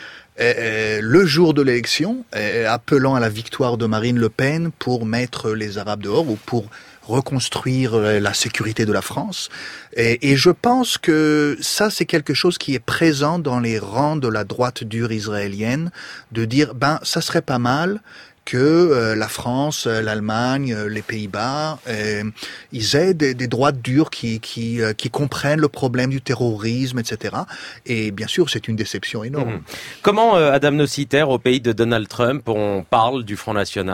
Euh, le jour de l'élection, euh, appelant à la victoire de Marine Le Pen pour mettre les Arabes dehors ou pour reconstruire la sécurité de la France. Et, et je pense que ça, c'est quelque chose qui est présent dans les rangs de la droite dure israélienne, de dire, ben, ça serait pas mal que euh, la France, l'Allemagne, les Pays-Bas, euh, ils aient des, des droites dures qui, qui, euh, qui comprennent le problème du terrorisme, et cetera. Et bien sûr, c'est une déception énorme. Mmh. Comment, euh, Adam Nociter, au pays de Donald Trump, on parle du Front National ?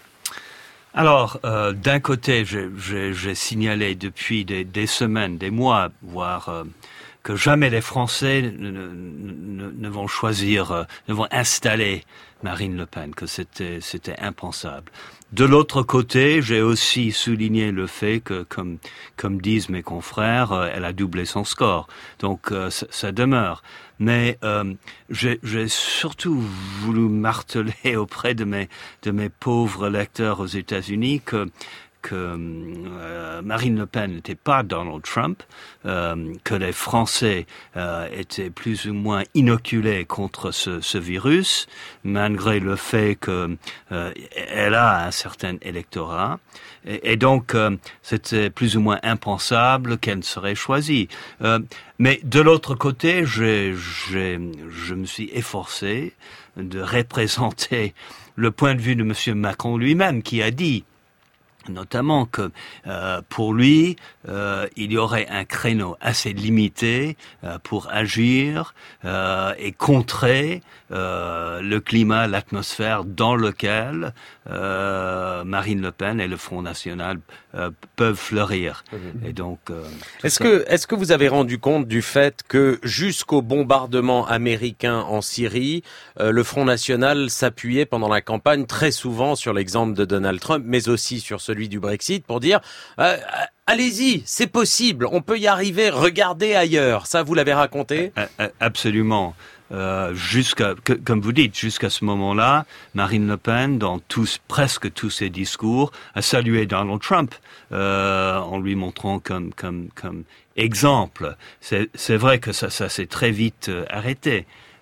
Alors, euh, d'un côté, j'ai, j'ai, j'ai signalé depuis des, des semaines, des mois, voire euh, que jamais les Français ne, ne, ne, ne vont choisir, euh, ne vont installer Marine Le Pen, que c'était, c'était impensable. De l'autre côté, j'ai aussi souligné le fait que, comme, comme disent mes confrères, euh, elle a doublé son score. Donc, euh, ça, ça demeure. Mais euh, j'ai, j'ai surtout voulu marteler auprès de mes, de mes pauvres lecteurs aux États-Unis que que euh, Marine Le Pen n'était pas Donald Trump, euh, que les Français euh, étaient plus ou moins inoculés contre ce, ce virus, malgré le fait que euh, elle a un certain électorat, et, et donc euh, c'était plus ou moins impensable qu'elle serait choisie. Euh, mais de l'autre côté, j'ai, j'ai, je me suis efforcé de représenter le point de vue de Monsieur Macron lui-même, qui a dit notamment que euh, pour lui, euh, il y aurait un créneau assez limité euh, pour agir euh, et contrer euh, le climat, l'atmosphère dans lequel euh, Marine Le Pen et le Front National euh, peuvent fleurir. Mmh. Et donc, euh, est-ce ça... que est-ce que vous avez rendu compte du fait que jusqu'au bombardement américain en Syrie, euh, le Front National s'appuyait pendant la campagne très souvent sur l'exemple de Donald Trump, mais aussi sur celui du Brexit, pour dire euh, allez-y, c'est possible, on peut y arriver, regardez ailleurs. Ça, vous l'avez raconté ? Absolument. Euh, jusqu'à, que, comme vous dites, jusqu'à ce moment-là, Marine Le Pen, dans tous, presque tous ses discours, a salué Donald Trump euh, en lui montrant comme, comme, comme exemple. C'est, c'est vrai que ça, ça s'est très vite euh, arrêté.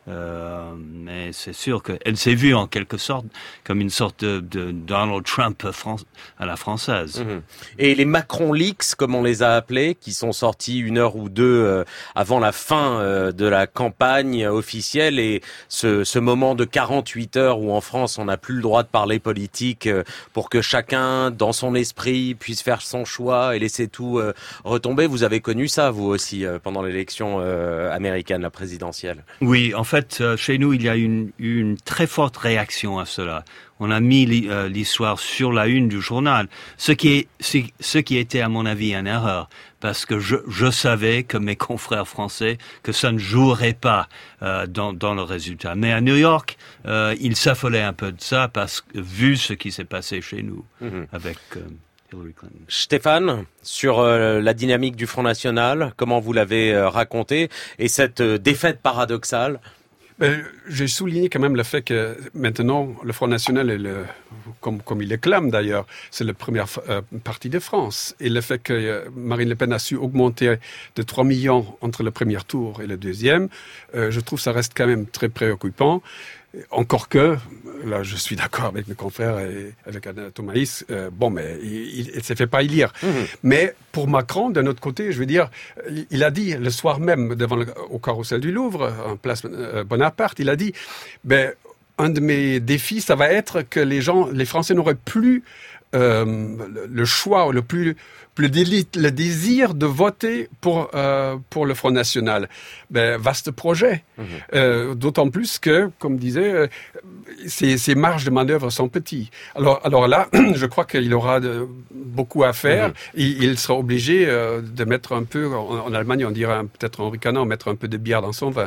Euh, mais c'est sûr qu'elle s'est vue en quelque sorte comme une sorte de, de Donald Trump à la française. Mmh. Et les Macron Leaks, comme on les a appelés, qui sont sortis une heure ou deux euh, avant la fin euh, de la campagne officielle, et ce, ce moment de quarante-huit heures où en France on n'a plus le droit de parler politique euh, pour que chacun dans son esprit puisse faire son choix et laisser tout euh, retomber. Vous avez connu ça vous aussi euh, pendant l'élection euh, américaine, la présidentielle? Oui, en fait En fait, chez nous, il y a une, une très forte réaction à cela. On a mis l'histoire sur la une du journal, ce qui est, ce qui était à mon avis une erreur, parce que je, je savais que mes confrères français que ça ne jouerait pas euh, dans, dans le résultat. Mais à New York, euh, ils s'affolaient un peu de ça, parce que vu ce qui s'est passé chez nous mmh. avec. Euh, Stéphane, sur euh, la dynamique du Front National, comment vous l'avez euh, raconté, et cette euh, défaite paradoxale? Ben, j'ai souligné quand même le fait que maintenant, le Front National, est le, comme, comme il le clame d'ailleurs, c'est le premier euh, parti de France. Et le fait que euh, Marine Le Pen a su augmenter de trois millions entre le premier tour et le deuxième, euh, je trouve que ça reste quand même très préoccupant. Encore que, là je suis d'accord avec mes confrères et avec Anna Thomaïs, euh, bon mais il ne s'est fait pas élire. Mmh. Mais pour Macron, d'un autre côté, je veux dire, il a dit le soir même devant le, au carrousel du Louvre, en place euh, Bonaparte, il a dit, ben un de mes défis, ça va être que les gens, les Français n'auraient plus euh, le, le choix, le plus le, le désir de voter pour euh, pour le Front National. Ben, vaste projet. Mmh. Euh, d'autant plus que, comme disait, euh, ces, ces marges de manœuvre sont petites. Alors, alors là, je crois qu'il aura de, beaucoup à faire. Mmh. Il, il sera obligé euh, de mettre un peu, en, en Allemagne, on dirait peut-être en ricanant, mettre un peu de bière dans son vin.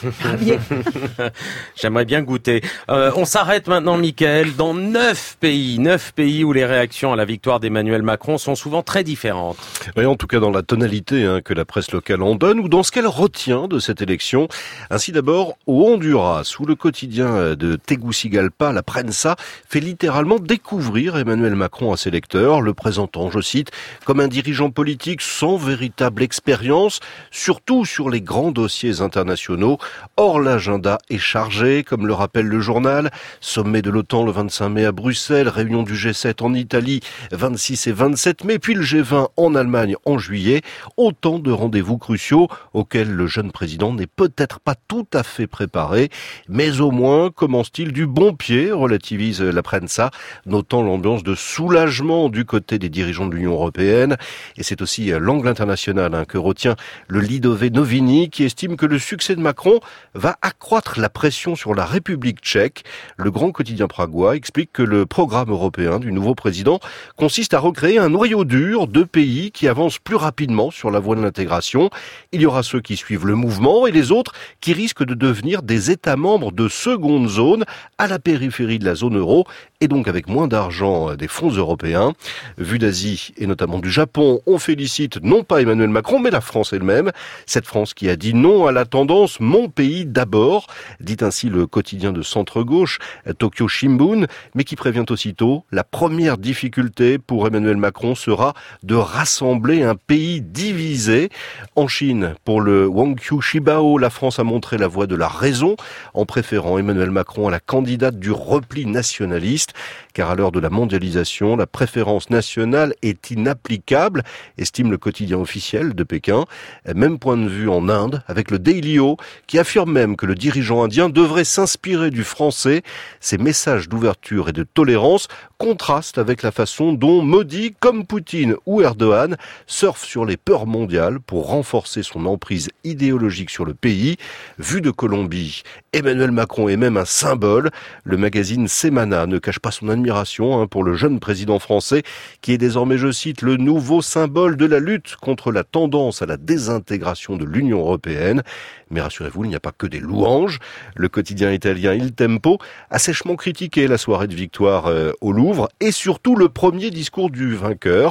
J'aimerais bien goûter. Euh, on s'arrête maintenant, Mickaël, dans neuf pays, neuf pays où les réactions à la victoire d'Emmanuel Macron sont souvent très différentes. Oui, en tout cas dans la tonalité hein, que la presse locale en donne ou dans ce qu'elle retient de cette élection. Ainsi d'abord au Honduras, où le quotidien de Tegucigalpa, la Prensa, fait littéralement découvrir Emmanuel Macron à ses lecteurs, le présentant, je cite, comme un dirigeant politique sans véritable expérience, surtout sur les grands dossiers internationaux. Or, l'agenda est chargé, comme le rappelle le journal. Sommet de l'OTAN le vingt-cinq mai à Bruxelles, réunion du G sept en Italie, vingt-six et vingt-sept mai, puis le G vingt en Allemagne en juillet. Autant de rendez-vous cruciaux auxquels le jeune président n'est peut-être pas tout à fait préparé, mais au moins commence-t-il du bon pied, relativise la Prensa, notant l'ambiance de soulagement du côté des dirigeants de l'Union européenne. Et c'est aussi l'angle international hein, que retient le Lidové Noviny, qui estime que le succès de Macron va accroître la pression sur la République tchèque. Le grand quotidien pragois explique que le programme européen du nouveau président consiste à recréer un noyau dur de pays qui avancent plus rapidement sur la voie de l'intégration. Il y aura ceux qui suivent le mouvement et les autres qui risquent de devenir des États membres de seconde zone à la périphérie de la zone euro et donc avec moins d'argent des fonds européens. Vu d'Asie et notamment du Japon, on félicite non pas Emmanuel Macron mais la France elle-même. Cette France qui a dit non à la tendance « Mon pays d'abord », dit ainsi le quotidien de centre-gauche Tokyo Shimbun, mais qui prévient aussitôt la première difficulté pour Emmanuel Macron sera de rassembler un pays divisé. En Chine, pour le Wangqiu Shibao, la France a montré la voie de la raison en préférant Emmanuel Macron à la candidate du repli nationaliste, car à l'heure de la mondialisation, la préférence nationale est inapplicable, estime le quotidien officiel de Pékin. Même point de vue en Inde, avec le Daily O, qui affirme même que le dirigeant indien devrait s'inspirer du français. Ces messages d'ouverture et de tolérance contrastent avec la façon dont Modi, comme Poutine ou Erdogan, surfe sur les peurs mondiales pour renforcer son emprise idéologique sur le pays. Vu de Colombie, Emmanuel Macron est même un symbole. Le magazine Semana ne cache pas son admiration hein, pour le jeune président français qui est désormais, je cite, le nouveau symbole de la lutte contre la tendance à la désintégration de l'Union européenne. Mais rassurez-vous, il n'y a pas que des louanges. Le quotidien italien Il Tempo a sèchement critiqué la soirée de victoire euh, au Louvre et surtout le premier discours du vainqueur.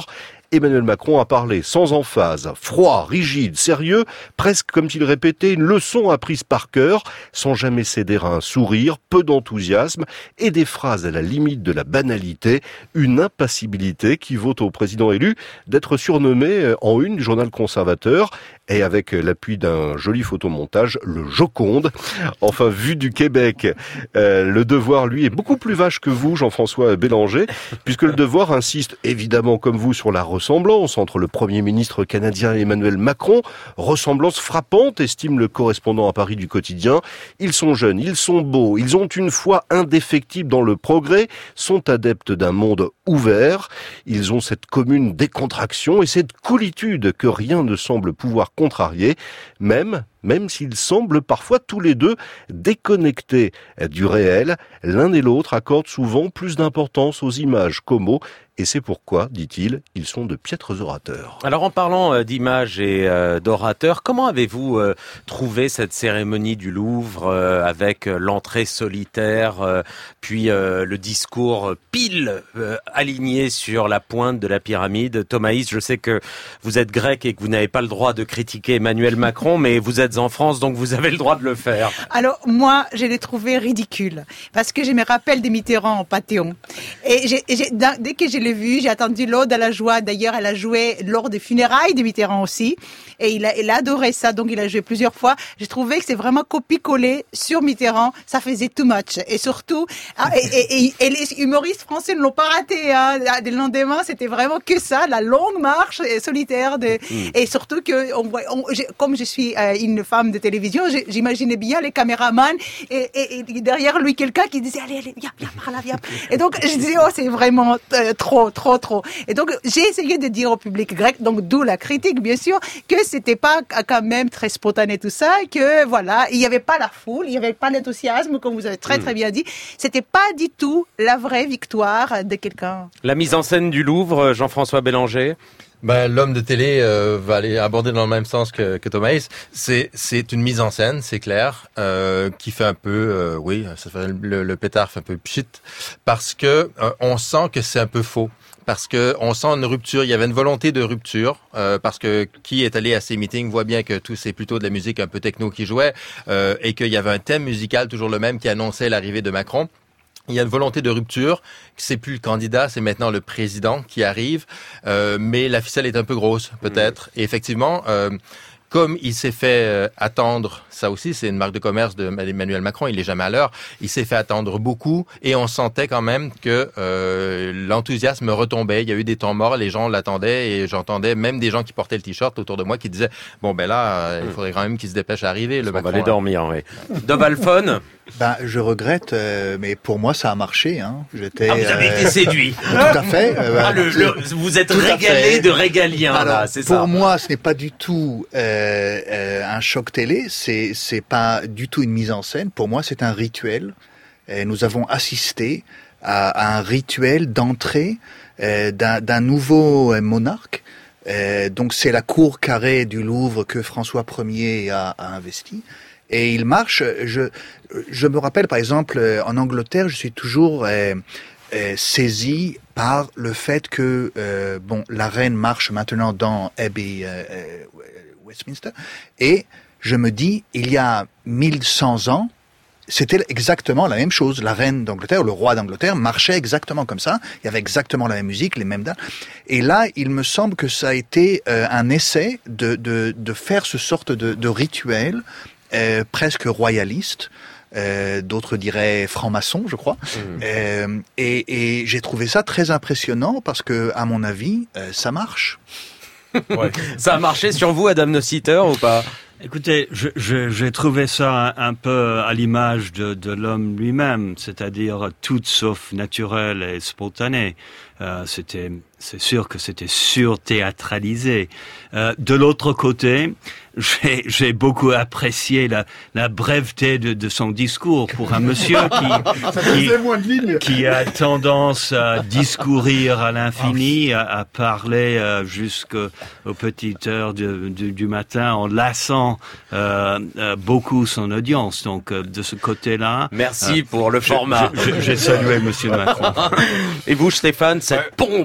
Emmanuel Macron a parlé sans emphase, froid, rigide, sérieux, presque comme s'il répétait une leçon apprise par cœur, sans jamais céder à un sourire, peu d'enthousiasme et des phrases à la limite de la banalité, une impassibilité qui vaut au président élu d'être surnommé en une du journal conservateur et avec l'appui d'un joli photomontage, le Joconde. Enfin, vu du Québec, euh, le Devoir, lui, est beaucoup plus vache que vous, Jean-François Bélanger, puisque le Devoir insiste évidemment comme vous sur la ressemblance entre le Premier ministre canadien et Emmanuel Macron, ressemblance frappante, estime le correspondant à Paris du Quotidien. Ils sont jeunes, ils sont beaux, ils ont une foi indéfectible dans le progrès, sont adeptes d'un monde ouvert, ils ont cette commune décontraction et cette coolitude que rien ne semble pouvoir contrarier, même, même s'ils semblent parfois tous les deux déconnectés du réel. L'un et l'autre accordent souvent plus d'importance aux images qu'aux mots, et c'est pourquoi, dit-il, ils sont de piètres orateurs. Alors en parlant d'images et d'orateurs, comment avez-vous trouvé cette cérémonie du Louvre avec l'entrée solitaire, puis le discours pile aligné sur la pointe de la pyramide? Thomaïs, je sais que vous êtes grec et que vous n'avez pas le droit de critiquer Emmanuel Macron, mais vous êtes en France, donc vous avez le droit de le faire. Alors moi, je l'ai trouvé ridicule, parce que je me rappelle des Mitterrand au Panthéon. Et j'ai, j'ai, dès que je l'ai vu, j'ai attendu l'Ode à la joie. D'ailleurs, elle a joué lors des funérailles de Mitterrand aussi. Et il a, il a adoré ça, donc il a joué plusieurs fois. J'ai trouvé que c'est vraiment copie-collé sur Mitterrand. Ça faisait too much. Et surtout, et, et, et, et les humoristes français ne l'ont pas raté. Hein. Le lendemain, c'était vraiment que ça, la longue marche solitaire. De, mmh. Et surtout que, on voit, on, comme je suis euh, une femme de télévision, j'imaginais bien les caméramans et, et, et derrière lui quelqu'un qui disait allez, allez, viens, viens, par là, viens. Et donc, je disais, oh, c'est vraiment euh, trop, trop, trop. Et donc, j'ai essayé de dire au public grec, donc d'où la critique, bien sûr, que c'était pas quand même très spontané tout ça, que voilà, il y avait pas la foule, il y avait pas l'enthousiasme, comme vous avez très, très bien dit. C'était pas du tout la vraie victoire de quelqu'un. La mise en scène du Louvre, Jean-François Bélanger? Ben, l'homme de télé euh, va aller aborder dans le même sens que, que Thomaïs. C'est, c'est une mise en scène, c'est clair, euh, qui fait un peu, euh, oui, ça fait le, le pétard fait un peu pchit, parce que euh, on sent que c'est un peu faux. Parce que on sent une rupture, il y avait une volonté de rupture, euh, parce que qui est allé à ces meetings voit bien que tout c'est plutôt de la musique un peu techno qui jouait, euh, et qu'il y avait un thème musical toujours le même qui annonçait l'arrivée de Macron. Il y a une volonté de rupture, c'est plus le candidat, c'est maintenant le président qui arrive, euh, mais la ficelle est un peu grosse, peut-être. Mmh. Et effectivement, euh, comme il s'est fait euh, attendre, ça aussi c'est une marque de commerce de Emmanuel Macron, il est jamais à l'heure, il s'est fait attendre beaucoup et on sentait quand même que euh, l'enthousiasme retombait, il y a eu des temps morts, les gens l'attendaient et j'entendais même des gens qui portaient le t-shirt autour de moi qui disaient bon ben là, euh, il faudrait quand même qu'il se dépêche à arriver. Le on Macron, va aller dormir, oui. Dov Alphone. Ben, je regrette, euh, mais pour moi, ça a marché. Hein. J'étais. Ah, vous avez euh, été séduit. Tout à fait. Euh, ah, le, le, vous êtes régalé de régaliens, Alors, là, c'est pour ça. Pour moi, ce n'est pas du tout euh, euh, un choc télé. C'est c'est pas du tout une mise en scène. Pour moi, c'est un rituel. Et nous avons assisté à, à un rituel d'entrée euh, d'un, d'un nouveau monarque. Euh, donc, c'est la cour carrée du Louvre que François Ier a, a investi. Et il marche. Je, je me rappelle, par exemple, en Angleterre, je suis toujours euh, euh, saisi par le fait que euh, bon, la reine marche maintenant dans Abbey euh, Westminster, et je me dis, il y a mille cent ans, c'était exactement la même chose. La reine d'Angleterre, le roi d'Angleterre, marchait exactement comme ça. Il y avait exactement la même musique, les mêmes dates. Et là, il me semble que ça a été euh, un essai de, de, de faire ce sorte de, de rituel. Euh, presque royaliste, euh, d'autres diraient franc-maçon, je crois. Mmh. Euh, et, et j'ai trouvé ça très impressionnant parce que, à mon avis, euh, ça marche. Ouais. Ça a marché sur vous, Adam Nociter, ou pas? Écoutez, je, je, j'ai trouvé ça un, un peu à l'image de, de l'homme lui-même, c'est-à-dire tout sauf naturel et spontané. Euh, c'était, c'est sûr que c'était surthéâtralisé. Euh, de l'autre côté, j'ai, j'ai beaucoup apprécié la, la breveté de, de son discours pour un monsieur qui, qui, qui a tendance à discourir à l'infini, à, à parler euh, jusqu'aux petites heures de, de, du matin en lassant euh, euh, beaucoup son audience. Donc euh, de ce côté-là, merci euh, pour le je, format. Je, je, j'ai salué Monsieur Macron. Et vous, Stéphane, cette ouais. pompe républicaine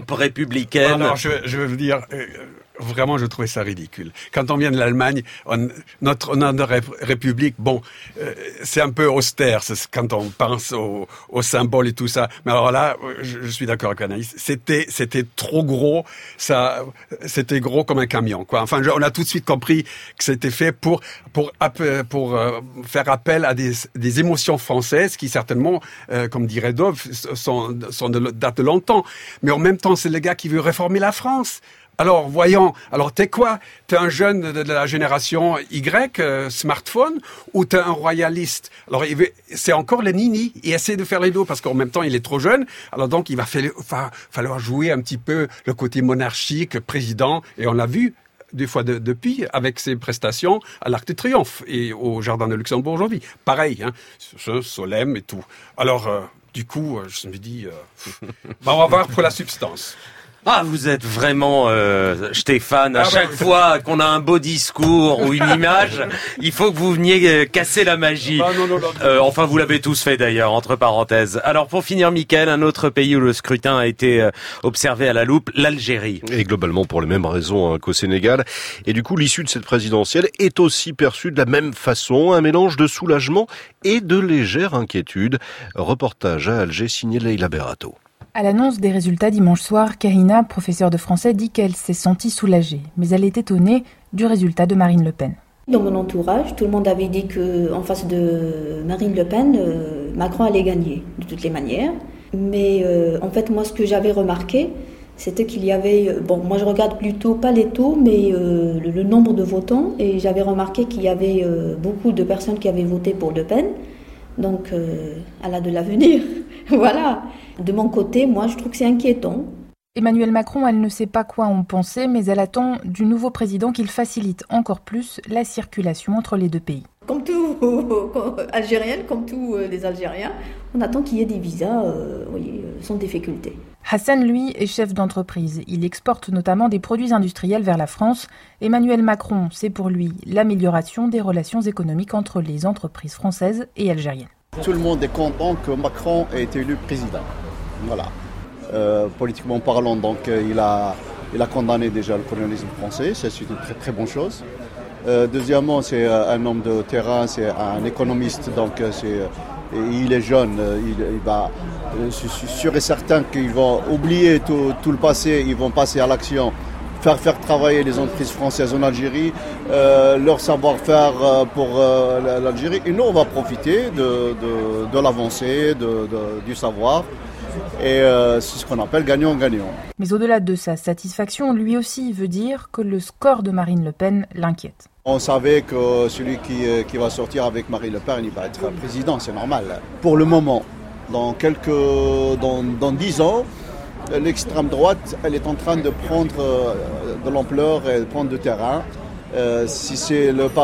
républicaine. Alors, je, je veux dire, euh, vraiment, je trouvais ça ridicule. Quand on vient de l'Allemagne, on, notre, notre république, bon, euh, c'est un peu austère c'est quand on pense aux au symboles et tout ça. Mais alors là, je, je suis d'accord avec Anaïs. C'était, c'était trop gros. Ça, c'était gros comme un camion, quoi. Enfin, je, on a tout de suite compris que c'était fait pour pour pour, pour euh, faire appel à des, des émotions françaises qui certainement, euh, comme dirait Dove, sont, sont de datent de longtemps. Mais en même temps, c'est le gars qui veut réformer la France. Alors, voyons, alors t'es quoi? T'es un jeune de, de la génération Y, euh, smartphone, ou t'es un royaliste? Alors, il veut, c'est encore le nini. Il essaie de faire les deux parce qu'en même temps, il est trop jeune. Alors donc, il va falloir, fa, falloir jouer un petit peu le côté monarchique, président. Et on l'a vu deux fois de, depuis avec ses prestations à l'Arc de Triomphe et au Jardin de Luxembourg aujourd'hui. Pareil, hein, ce solemne et tout. Alors, euh, du coup, je me dis, euh, bah, on va voir pour la substance. Ah, vous êtes vraiment euh, Stéphane. À ah chaque bah, fois qu'on a un beau discours ou une image, il faut que vous veniez euh, casser la magie. Ah, non, non, non, non. Euh, enfin, vous l'avez tous fait d'ailleurs, entre parenthèses. Alors, pour finir, Mickaël, un autre pays où le scrutin a été euh, observé à la loupe, l'Algérie. Et globalement pour les mêmes raisons hein, qu'au Sénégal. Et du coup, l'issue de cette présidentielle est aussi perçue de la même façon, un mélange de soulagement et de légère inquiétude. Reportage à Alger signé Leila Berato. À l'annonce des résultats dimanche soir, Karina, professeure de français, dit qu'elle s'est sentie soulagée. Mais elle est étonnée du résultat de Marine Le Pen. Dans mon entourage, tout le monde avait dit qu'en face de Marine Le Pen, euh, Macron allait gagner de toutes les manières. Mais euh, en fait, moi, ce que j'avais remarqué, c'était qu'il y avait... Bon, moi, je regarde plutôt pas les taux, mais euh, le, le nombre de votants. Et j'avais remarqué qu'il y avait euh, beaucoup de personnes qui avaient voté pour Le Pen. Donc, euh, elle a de l'avenir. Voilà. De mon côté, moi, je trouve que c'est inquiétant. Emmanuel Macron, elle ne sait pas quoi en penser, mais elle attend du nouveau président qu'il facilite encore plus la circulation entre les deux pays. Comme tous Algériennes, comme tous les Algériens, on attend qu'il y ait des visas euh, oui, sans difficulté. Hassan, lui, est chef d'entreprise. Il exporte notamment des produits industriels vers la France. Emmanuel Macron, c'est pour lui l'amélioration des relations économiques entre les entreprises françaises et algériennes. Tout le monde est content que Macron ait été élu président. Voilà. Euh, politiquement parlant, donc euh, il a, il a condamné déjà le colonialisme français. C'est une très très bonne chose. Euh, deuxièmement, c'est euh, un homme de terrain, c'est un économiste, donc euh, c'est, euh, il est jeune. Euh, il, il va, euh, je suis sûr et certain qu'ils vont oublier tout, tout le passé, ils vont passer à l'action. Faire, faire travailler les entreprises françaises en Algérie, euh, leur savoir-faire euh, pour euh, l'Algérie. Et nous, on va profiter de, de, de l'avancée, de, de, du savoir. Et euh, c'est ce qu'on appelle gagnant-gagnant. Mais au-delà de sa satisfaction, lui aussi veut dire que le score de Marine Le Pen l'inquiète. On savait que celui qui, qui va sortir avec Marine Le Pen, il va être président, c'est normal. Pour le moment, dans quelques, dans, dans dix ans, l'extrême droite, elle est en train de prendre de l'ampleur et de prendre du terrain. Euh, si c'est le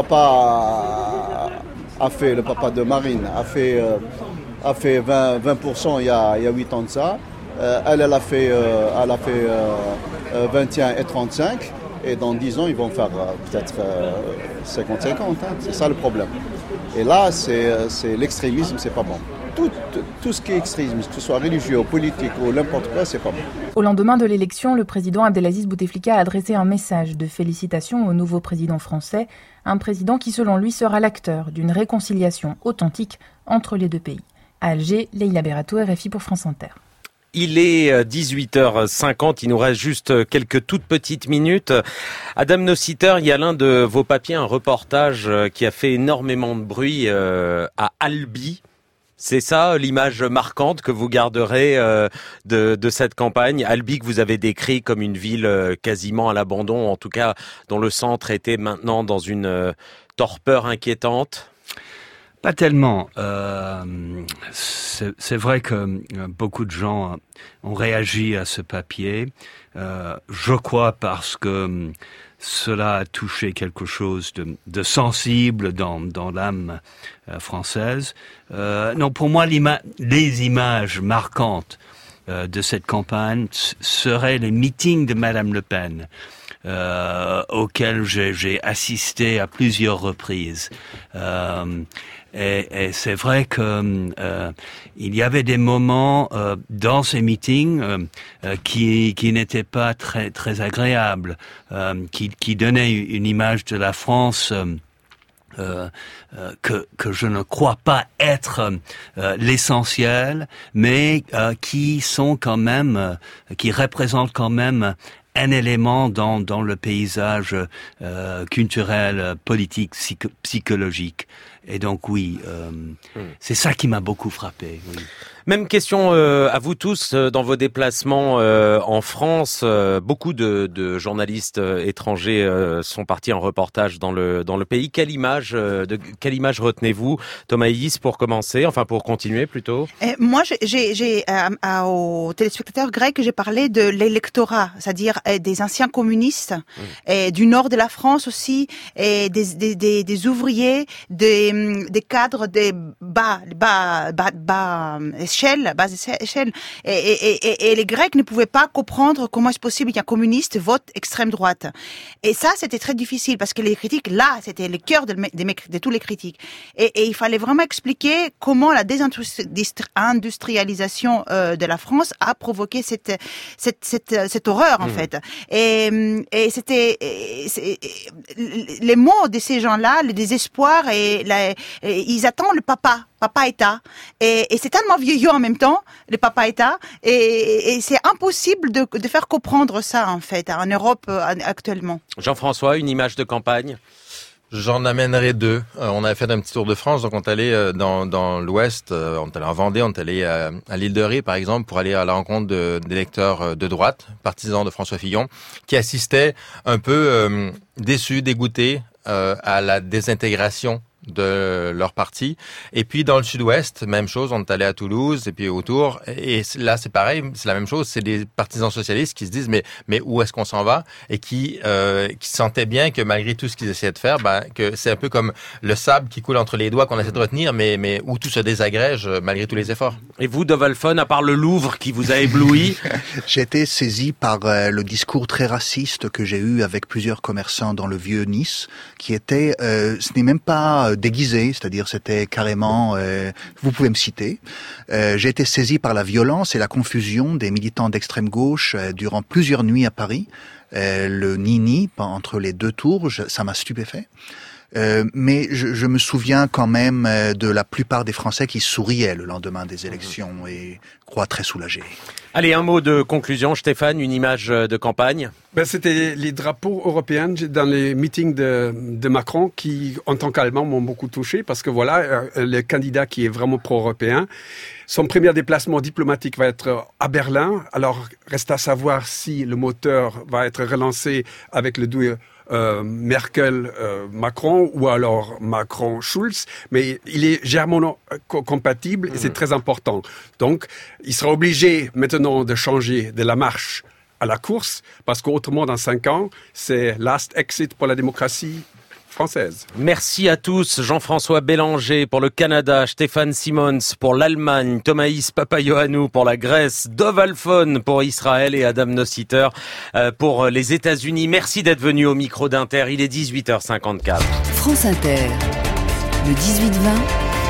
papa a, a fait, le papa de Marine a fait, euh, a fait vingt, vingt pour cent il y a, il y a huit ans de ça. Euh, elle, elle a fait, euh, elle a fait euh, vingt et un et trente-cinq. Et dans dix ans, ils vont faire euh, peut-être euh, cinquante cinquante. Hein. C'est ça le problème. Et là, c'est, c'est l'extrémisme, c'est pas bon. Tout, tout ce qui est extrémisme, que ce soit religieux, politique ou n'importe quoi, c'est pas bon. Au lendemain de l'élection, le président Abdelaziz Bouteflika a adressé un message de félicitations au nouveau président français, un président qui, selon lui, sera l'acteur d'une réconciliation authentique entre les deux pays. À Alger, Leila Berato, R F I pour France Inter. Il est dix-huit heures cinquante, il nous reste juste quelques toutes petites minutes. Adam Nociter, il y a l'un de vos papiers, un reportage qui a fait énormément de bruit à Albi. C'est ça l'image marquante que vous garderez de, de cette campagne. Albi que vous avez décrit comme une ville quasiment à l'abandon, en tout cas dont le centre était maintenant dans une torpeur inquiétante. Pas tellement. Euh, c'est, c'est vrai que beaucoup de gens ont réagi à ce papier. Euh, je crois parce que cela a touché quelque chose de, de sensible dans, dans l'âme euh, française. Euh, non, pour moi, l'ima- les images marquantes euh, de cette campagne seraient les meetings de Madame Le Pen. euh, auquel j'ai, j'ai assisté à plusieurs reprises. Euh, et, et c'est vrai que euh, il y avait des moments euh, dans ces meetings euh, euh, qui qui n'étaient pas très très agréables, euh, qui qui donnaient une image de la France euh, Euh, euh, que que je ne crois pas être euh, l'essentiel, mais euh, qui sont quand même, euh, qui représentent quand même un élément dans dans le paysage euh, culturel, politique, psych- psychologique. Et donc oui, euh, mmh. c'est ça qui m'a beaucoup frappé. Oui. Même question euh, à vous tous euh, dans vos déplacements euh, en France. Euh, beaucoup de, de journalistes euh, étrangers euh, sont partis en reportage dans le dans le pays. Quelle image euh, de quelle image retenez-vous, Thomaïs, pour commencer, enfin pour continuer plutôt? Et moi, j'ai, j'ai, j'ai euh, aux téléspectateurs grecs, j'ai parlé de l'électorat, c'est-à-dire euh, des anciens communistes, mmh. et du nord de la France aussi, et des des des, des ouvriers, des des cadres, des bas bas bas bas échelle, bas échelle, et, et, et, et les Grecs ne pouvaient pas comprendre comment est-ce possible qu'un communiste vote extrême droite. Et ça, c'était très difficile parce que les critiques, là, c'était le cœur de, de, de tous les critiques. Et, et il fallait vraiment expliquer comment la désindustrialisation euh, de la France a provoqué cette cette cette, cette horreur en mmh. fait. Et, et c'était et, et, les mots de ces gens-là, le désespoir et, la, et ils attendent le papa. Papa État, et, et c'est tellement vieillot en même temps, le Papa État, et, et c'est impossible de, de faire comprendre ça en fait en Europe actuellement. Jean-François, une image de campagne? J'en amènerai deux. Euh, on avait fait un petit tour de France, donc on est allé euh, dans, dans l'Ouest, euh, on est allé en Vendée, on est allé à, à l'île de Ré, par exemple, pour aller à la rencontre de, d'électeurs de droite, partisans de François Fillon, qui assistaient un peu euh, déçus, dégoûtés euh, à la désintégration de leur parti. Et puis dans le sud-ouest, même chose, on est allé à Toulouse et puis autour, et là c'est pareil, c'est la même chose, c'est des partisans socialistes qui se disent mais mais où est-ce qu'on s'en va, et qui euh, qui sentaient bien que malgré tout ce qu'ils essayaient de faire, ben que c'est un peu comme le sable qui coule entre les doigts qu'on essaie de retenir, mais mais où tout se désagrège malgré tous les efforts. Et vous, Dov Alphon, à part le Louvre qui vous a ébloui? J'ai été saisi par euh, le discours très raciste que j'ai eu avec plusieurs commerçants dans le vieux Nice, qui était, euh, ce n'est même pas déguisé, c'est-à-dire c'était carrément, euh, vous pouvez me citer, euh, j'ai été saisi par la violence et la confusion des militants d'extrême gauche euh, durant plusieurs nuits à Paris, euh, le nini entre les deux tours, je, ça m'a stupéfait. Euh, mais je, je me souviens quand même euh, de la plupart des Français qui souriaient le lendemain des élections et croient très soulagés. Allez, un mot de conclusion, Stéphane, une image de campagne. Ben, c'était les drapeaux européens dans les meetings de, de Macron qui, en tant qu'Allemand, m'ont beaucoup touché parce que voilà, le candidat qui est vraiment pro-européen, son premier déplacement diplomatique va être à Berlin. Alors, reste à savoir si le moteur va être relancé avec le duo Euh, Merkel, euh, Macron, ou alors Macron-Schulz, mais il est germano-compatible et c'est très important. Donc, il sera obligé maintenant de changer de la marche à la course, parce qu'autrement, dans cinq ans, c'est last exit pour la démocratie française. Merci à tous. Jean-François Bélanger pour le Canada, Stéphane Simons pour l'Allemagne, Thomaïs Papaioannou pour la Grèce, Dov Alphon pour Israël et Adam Nossiter pour les États-Unis. Merci d'être venus au micro d'Inter. Il est dix-huit heures cinquante-quatre. France Inter, le dix-huit vingt.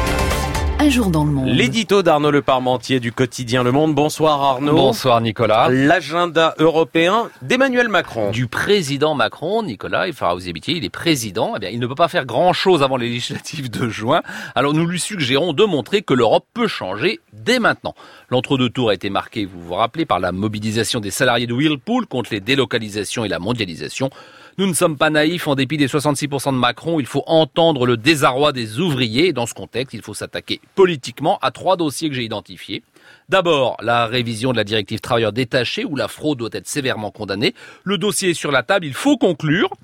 Un jour dans le monde. L'édito d'Arnaud Le Parmentier du quotidien Le Monde. Bonsoir Arnaud. Bonsoir Nicolas. L'agenda européen d'Emmanuel Macron. Du président Macron, Nicolas, il faudra vous habituer, il est président, eh bien, il ne peut pas faire grand chose avant les législatives de juin. Alors nous lui suggérons de montrer que l'Europe peut changer dès maintenant. L'entre-deux tours a été marqué, vous vous rappelez, par la mobilisation des salariés de Whirlpool contre les délocalisations et la mondialisation. Nous ne sommes pas naïfs, en dépit des soixante-six pour cent de Macron, il faut entendre le désarroi des ouvriers. Dans ce contexte, il faut s'attaquer politiquement à trois dossiers que j'ai identifiés. D'abord, la révision de la directive travailleurs détachés, où la fraude doit être sévèrement condamnée. Le dossier est sur la table, il faut conclure.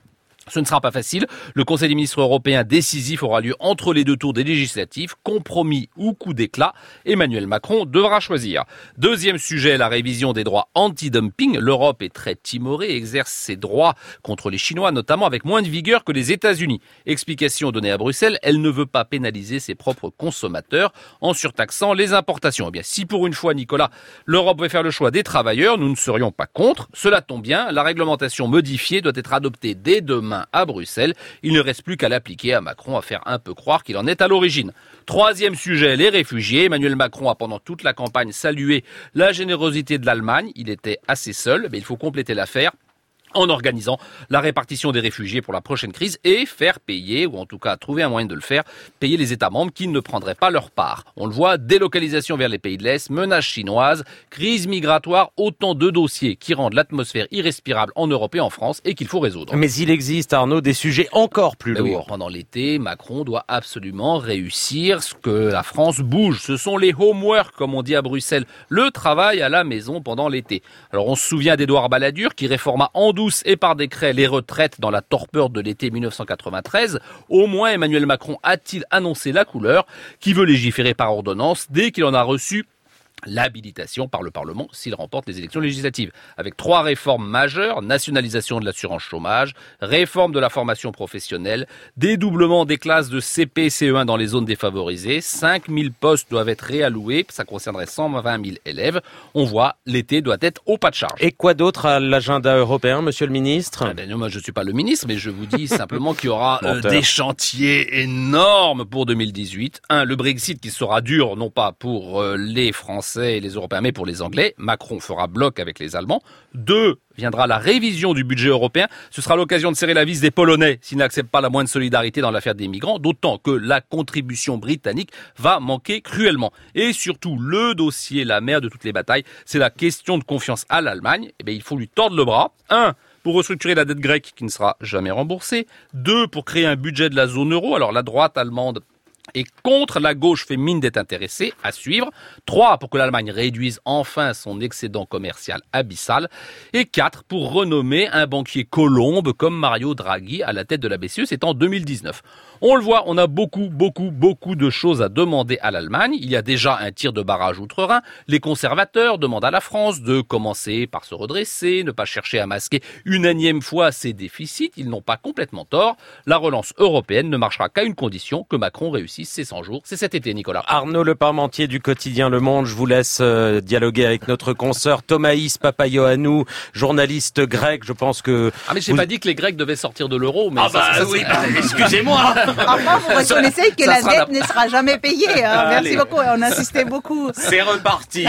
Ce ne sera pas facile. Le Conseil des ministres européens décisif aura lieu entre les deux tours des législatives. Compromis ou coup d'éclat, Emmanuel Macron devra choisir. Deuxième sujet, la révision des droits anti-dumping. L'Europe est très timorée et exerce ses droits contre les Chinois, notamment avec moins de vigueur que les États-Unis. Explication donnée à Bruxelles, elle ne veut pas pénaliser ses propres consommateurs en surtaxant les importations. Eh bien, si pour une fois, Nicolas, l'Europe veut faire le choix des travailleurs, nous ne serions pas contre. Cela tombe bien, la réglementation modifiée doit être adoptée dès demain à Bruxelles. Il ne reste plus qu'à l'appliquer à Macron, à faire un peu croire qu'il en est à l'origine. Troisième sujet, les réfugiés. Emmanuel Macron a pendant toute la campagne salué la générosité de l'Allemagne. Il était assez seul, mais il faut compléter l'affaire en organisant la répartition des réfugiés pour la prochaine crise et faire payer, ou en tout cas trouver un moyen de le faire, payer les États membres qui ne prendraient pas leur part. On le voit, délocalisation vers les pays de l'Est, menaces chinoises, crise migratoire, autant de dossiers qui rendent l'atmosphère irrespirable en Europe et en France et qu'il faut résoudre. Mais il existe, Arnaud, des sujets encore plus lourds. Oui, pendant l'été, Macron doit absolument réussir ce que la France bouge. Ce sont les homework, comme on dit à Bruxelles, le travail à la maison pendant l'été. Alors on se souvient d'Édouard Balladur qui réforma en douce et par décret les retraites dans la torpeur de l'été mille neuf cent quatre-vingt-treize. Au moins Emmanuel Macron a-t-il annoncé la couleur qui veut légiférer par ordonnance dès qu'il en a reçu l'habilitation par le Parlement s'il remporte les élections législatives. Avec trois réformes majeures, nationalisation de l'assurance chômage, réforme de la formation professionnelle, dédoublement des classes de C P et C E un dans les zones défavorisées, cinq mille postes doivent être réalloués, ça concernerait cent vingt mille élèves. On voit, l'été doit être au pas de charge. Et quoi d'autre à l'agenda européen, monsieur le ministre? Eh ben, moi, je ne suis pas le ministre, mais je vous dis simplement qu'il y aura euh, des chantiers énormes pour deux mille dix-huit. Un, le Brexit qui sera dur, non pas pour euh, les Français et les Européens, mais pour les Anglais. Macron fera bloc avec les Allemands. Deux, viendra la révision du budget européen. Ce sera l'occasion de serrer la vis des Polonais s'ils n'acceptent pas la moindre solidarité dans l'affaire des migrants, d'autant que la contribution britannique va manquer cruellement. Et surtout, le dossier, la mère de toutes les batailles, c'est la question de confiance à l'Allemagne. Eh bien, il faut lui tordre le bras. Un, pour restructurer la dette grecque qui ne sera jamais remboursée. Deux, pour créer un budget de la zone euro. Alors, la droite allemande et contre, la gauche fait mine d'être intéressée, à suivre. Trois, pour que l'Allemagne réduise enfin son excédent commercial abyssal. Et quatre, pour renommer un banquier colombe comme Mario Draghi à la tête de la B C E, c'est en deux mille dix-neuf. On le voit, on a beaucoup, beaucoup, beaucoup de choses à demander à l'Allemagne. Il y a déjà un tir de barrage outre-Rhin. Les conservateurs demandent à la France de commencer par se redresser, ne pas chercher à masquer une énième fois ses déficits. Ils n'ont pas complètement tort. La relance européenne ne marchera qu'à une condition, que Macron réussisse ses cent jours. C'est cet été, Nicolas. Arnaud Le Parmentier du quotidien Le Monde. Je vous laisse euh, dialoguer avec notre consoeur Thomaïs Papaioannou, journaliste grec. Je pense que... Ah, mais j'ai vous... pas dit que les Grecs devaient sortir de l'euro. Mais ah ça, bah ça, oui, ça, bah, excusez-moi. Enfin, vous reconnaissez que la dette ne sera jamais payée. Hein. Merci Allez. beaucoup. On insistait beaucoup. C'est reparti.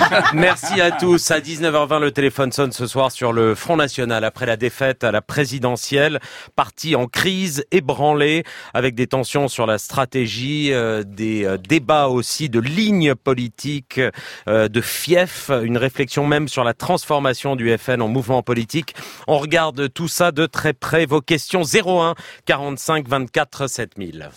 Merci à tous. À dix-neuf heures vingt, le téléphone sonne ce soir sur le Front National après la défaite à la présidentielle. Parti en crise, ébranlé, avec des tensions sur la stratégie, euh, des euh, débats aussi de lignes politiques, euh, de fief, une réflexion même sur la transformation du F N en mouvement politique. On regarde tout ça de très près. Vos questions zéro un quarante-cinq vingt-quatre sept mille.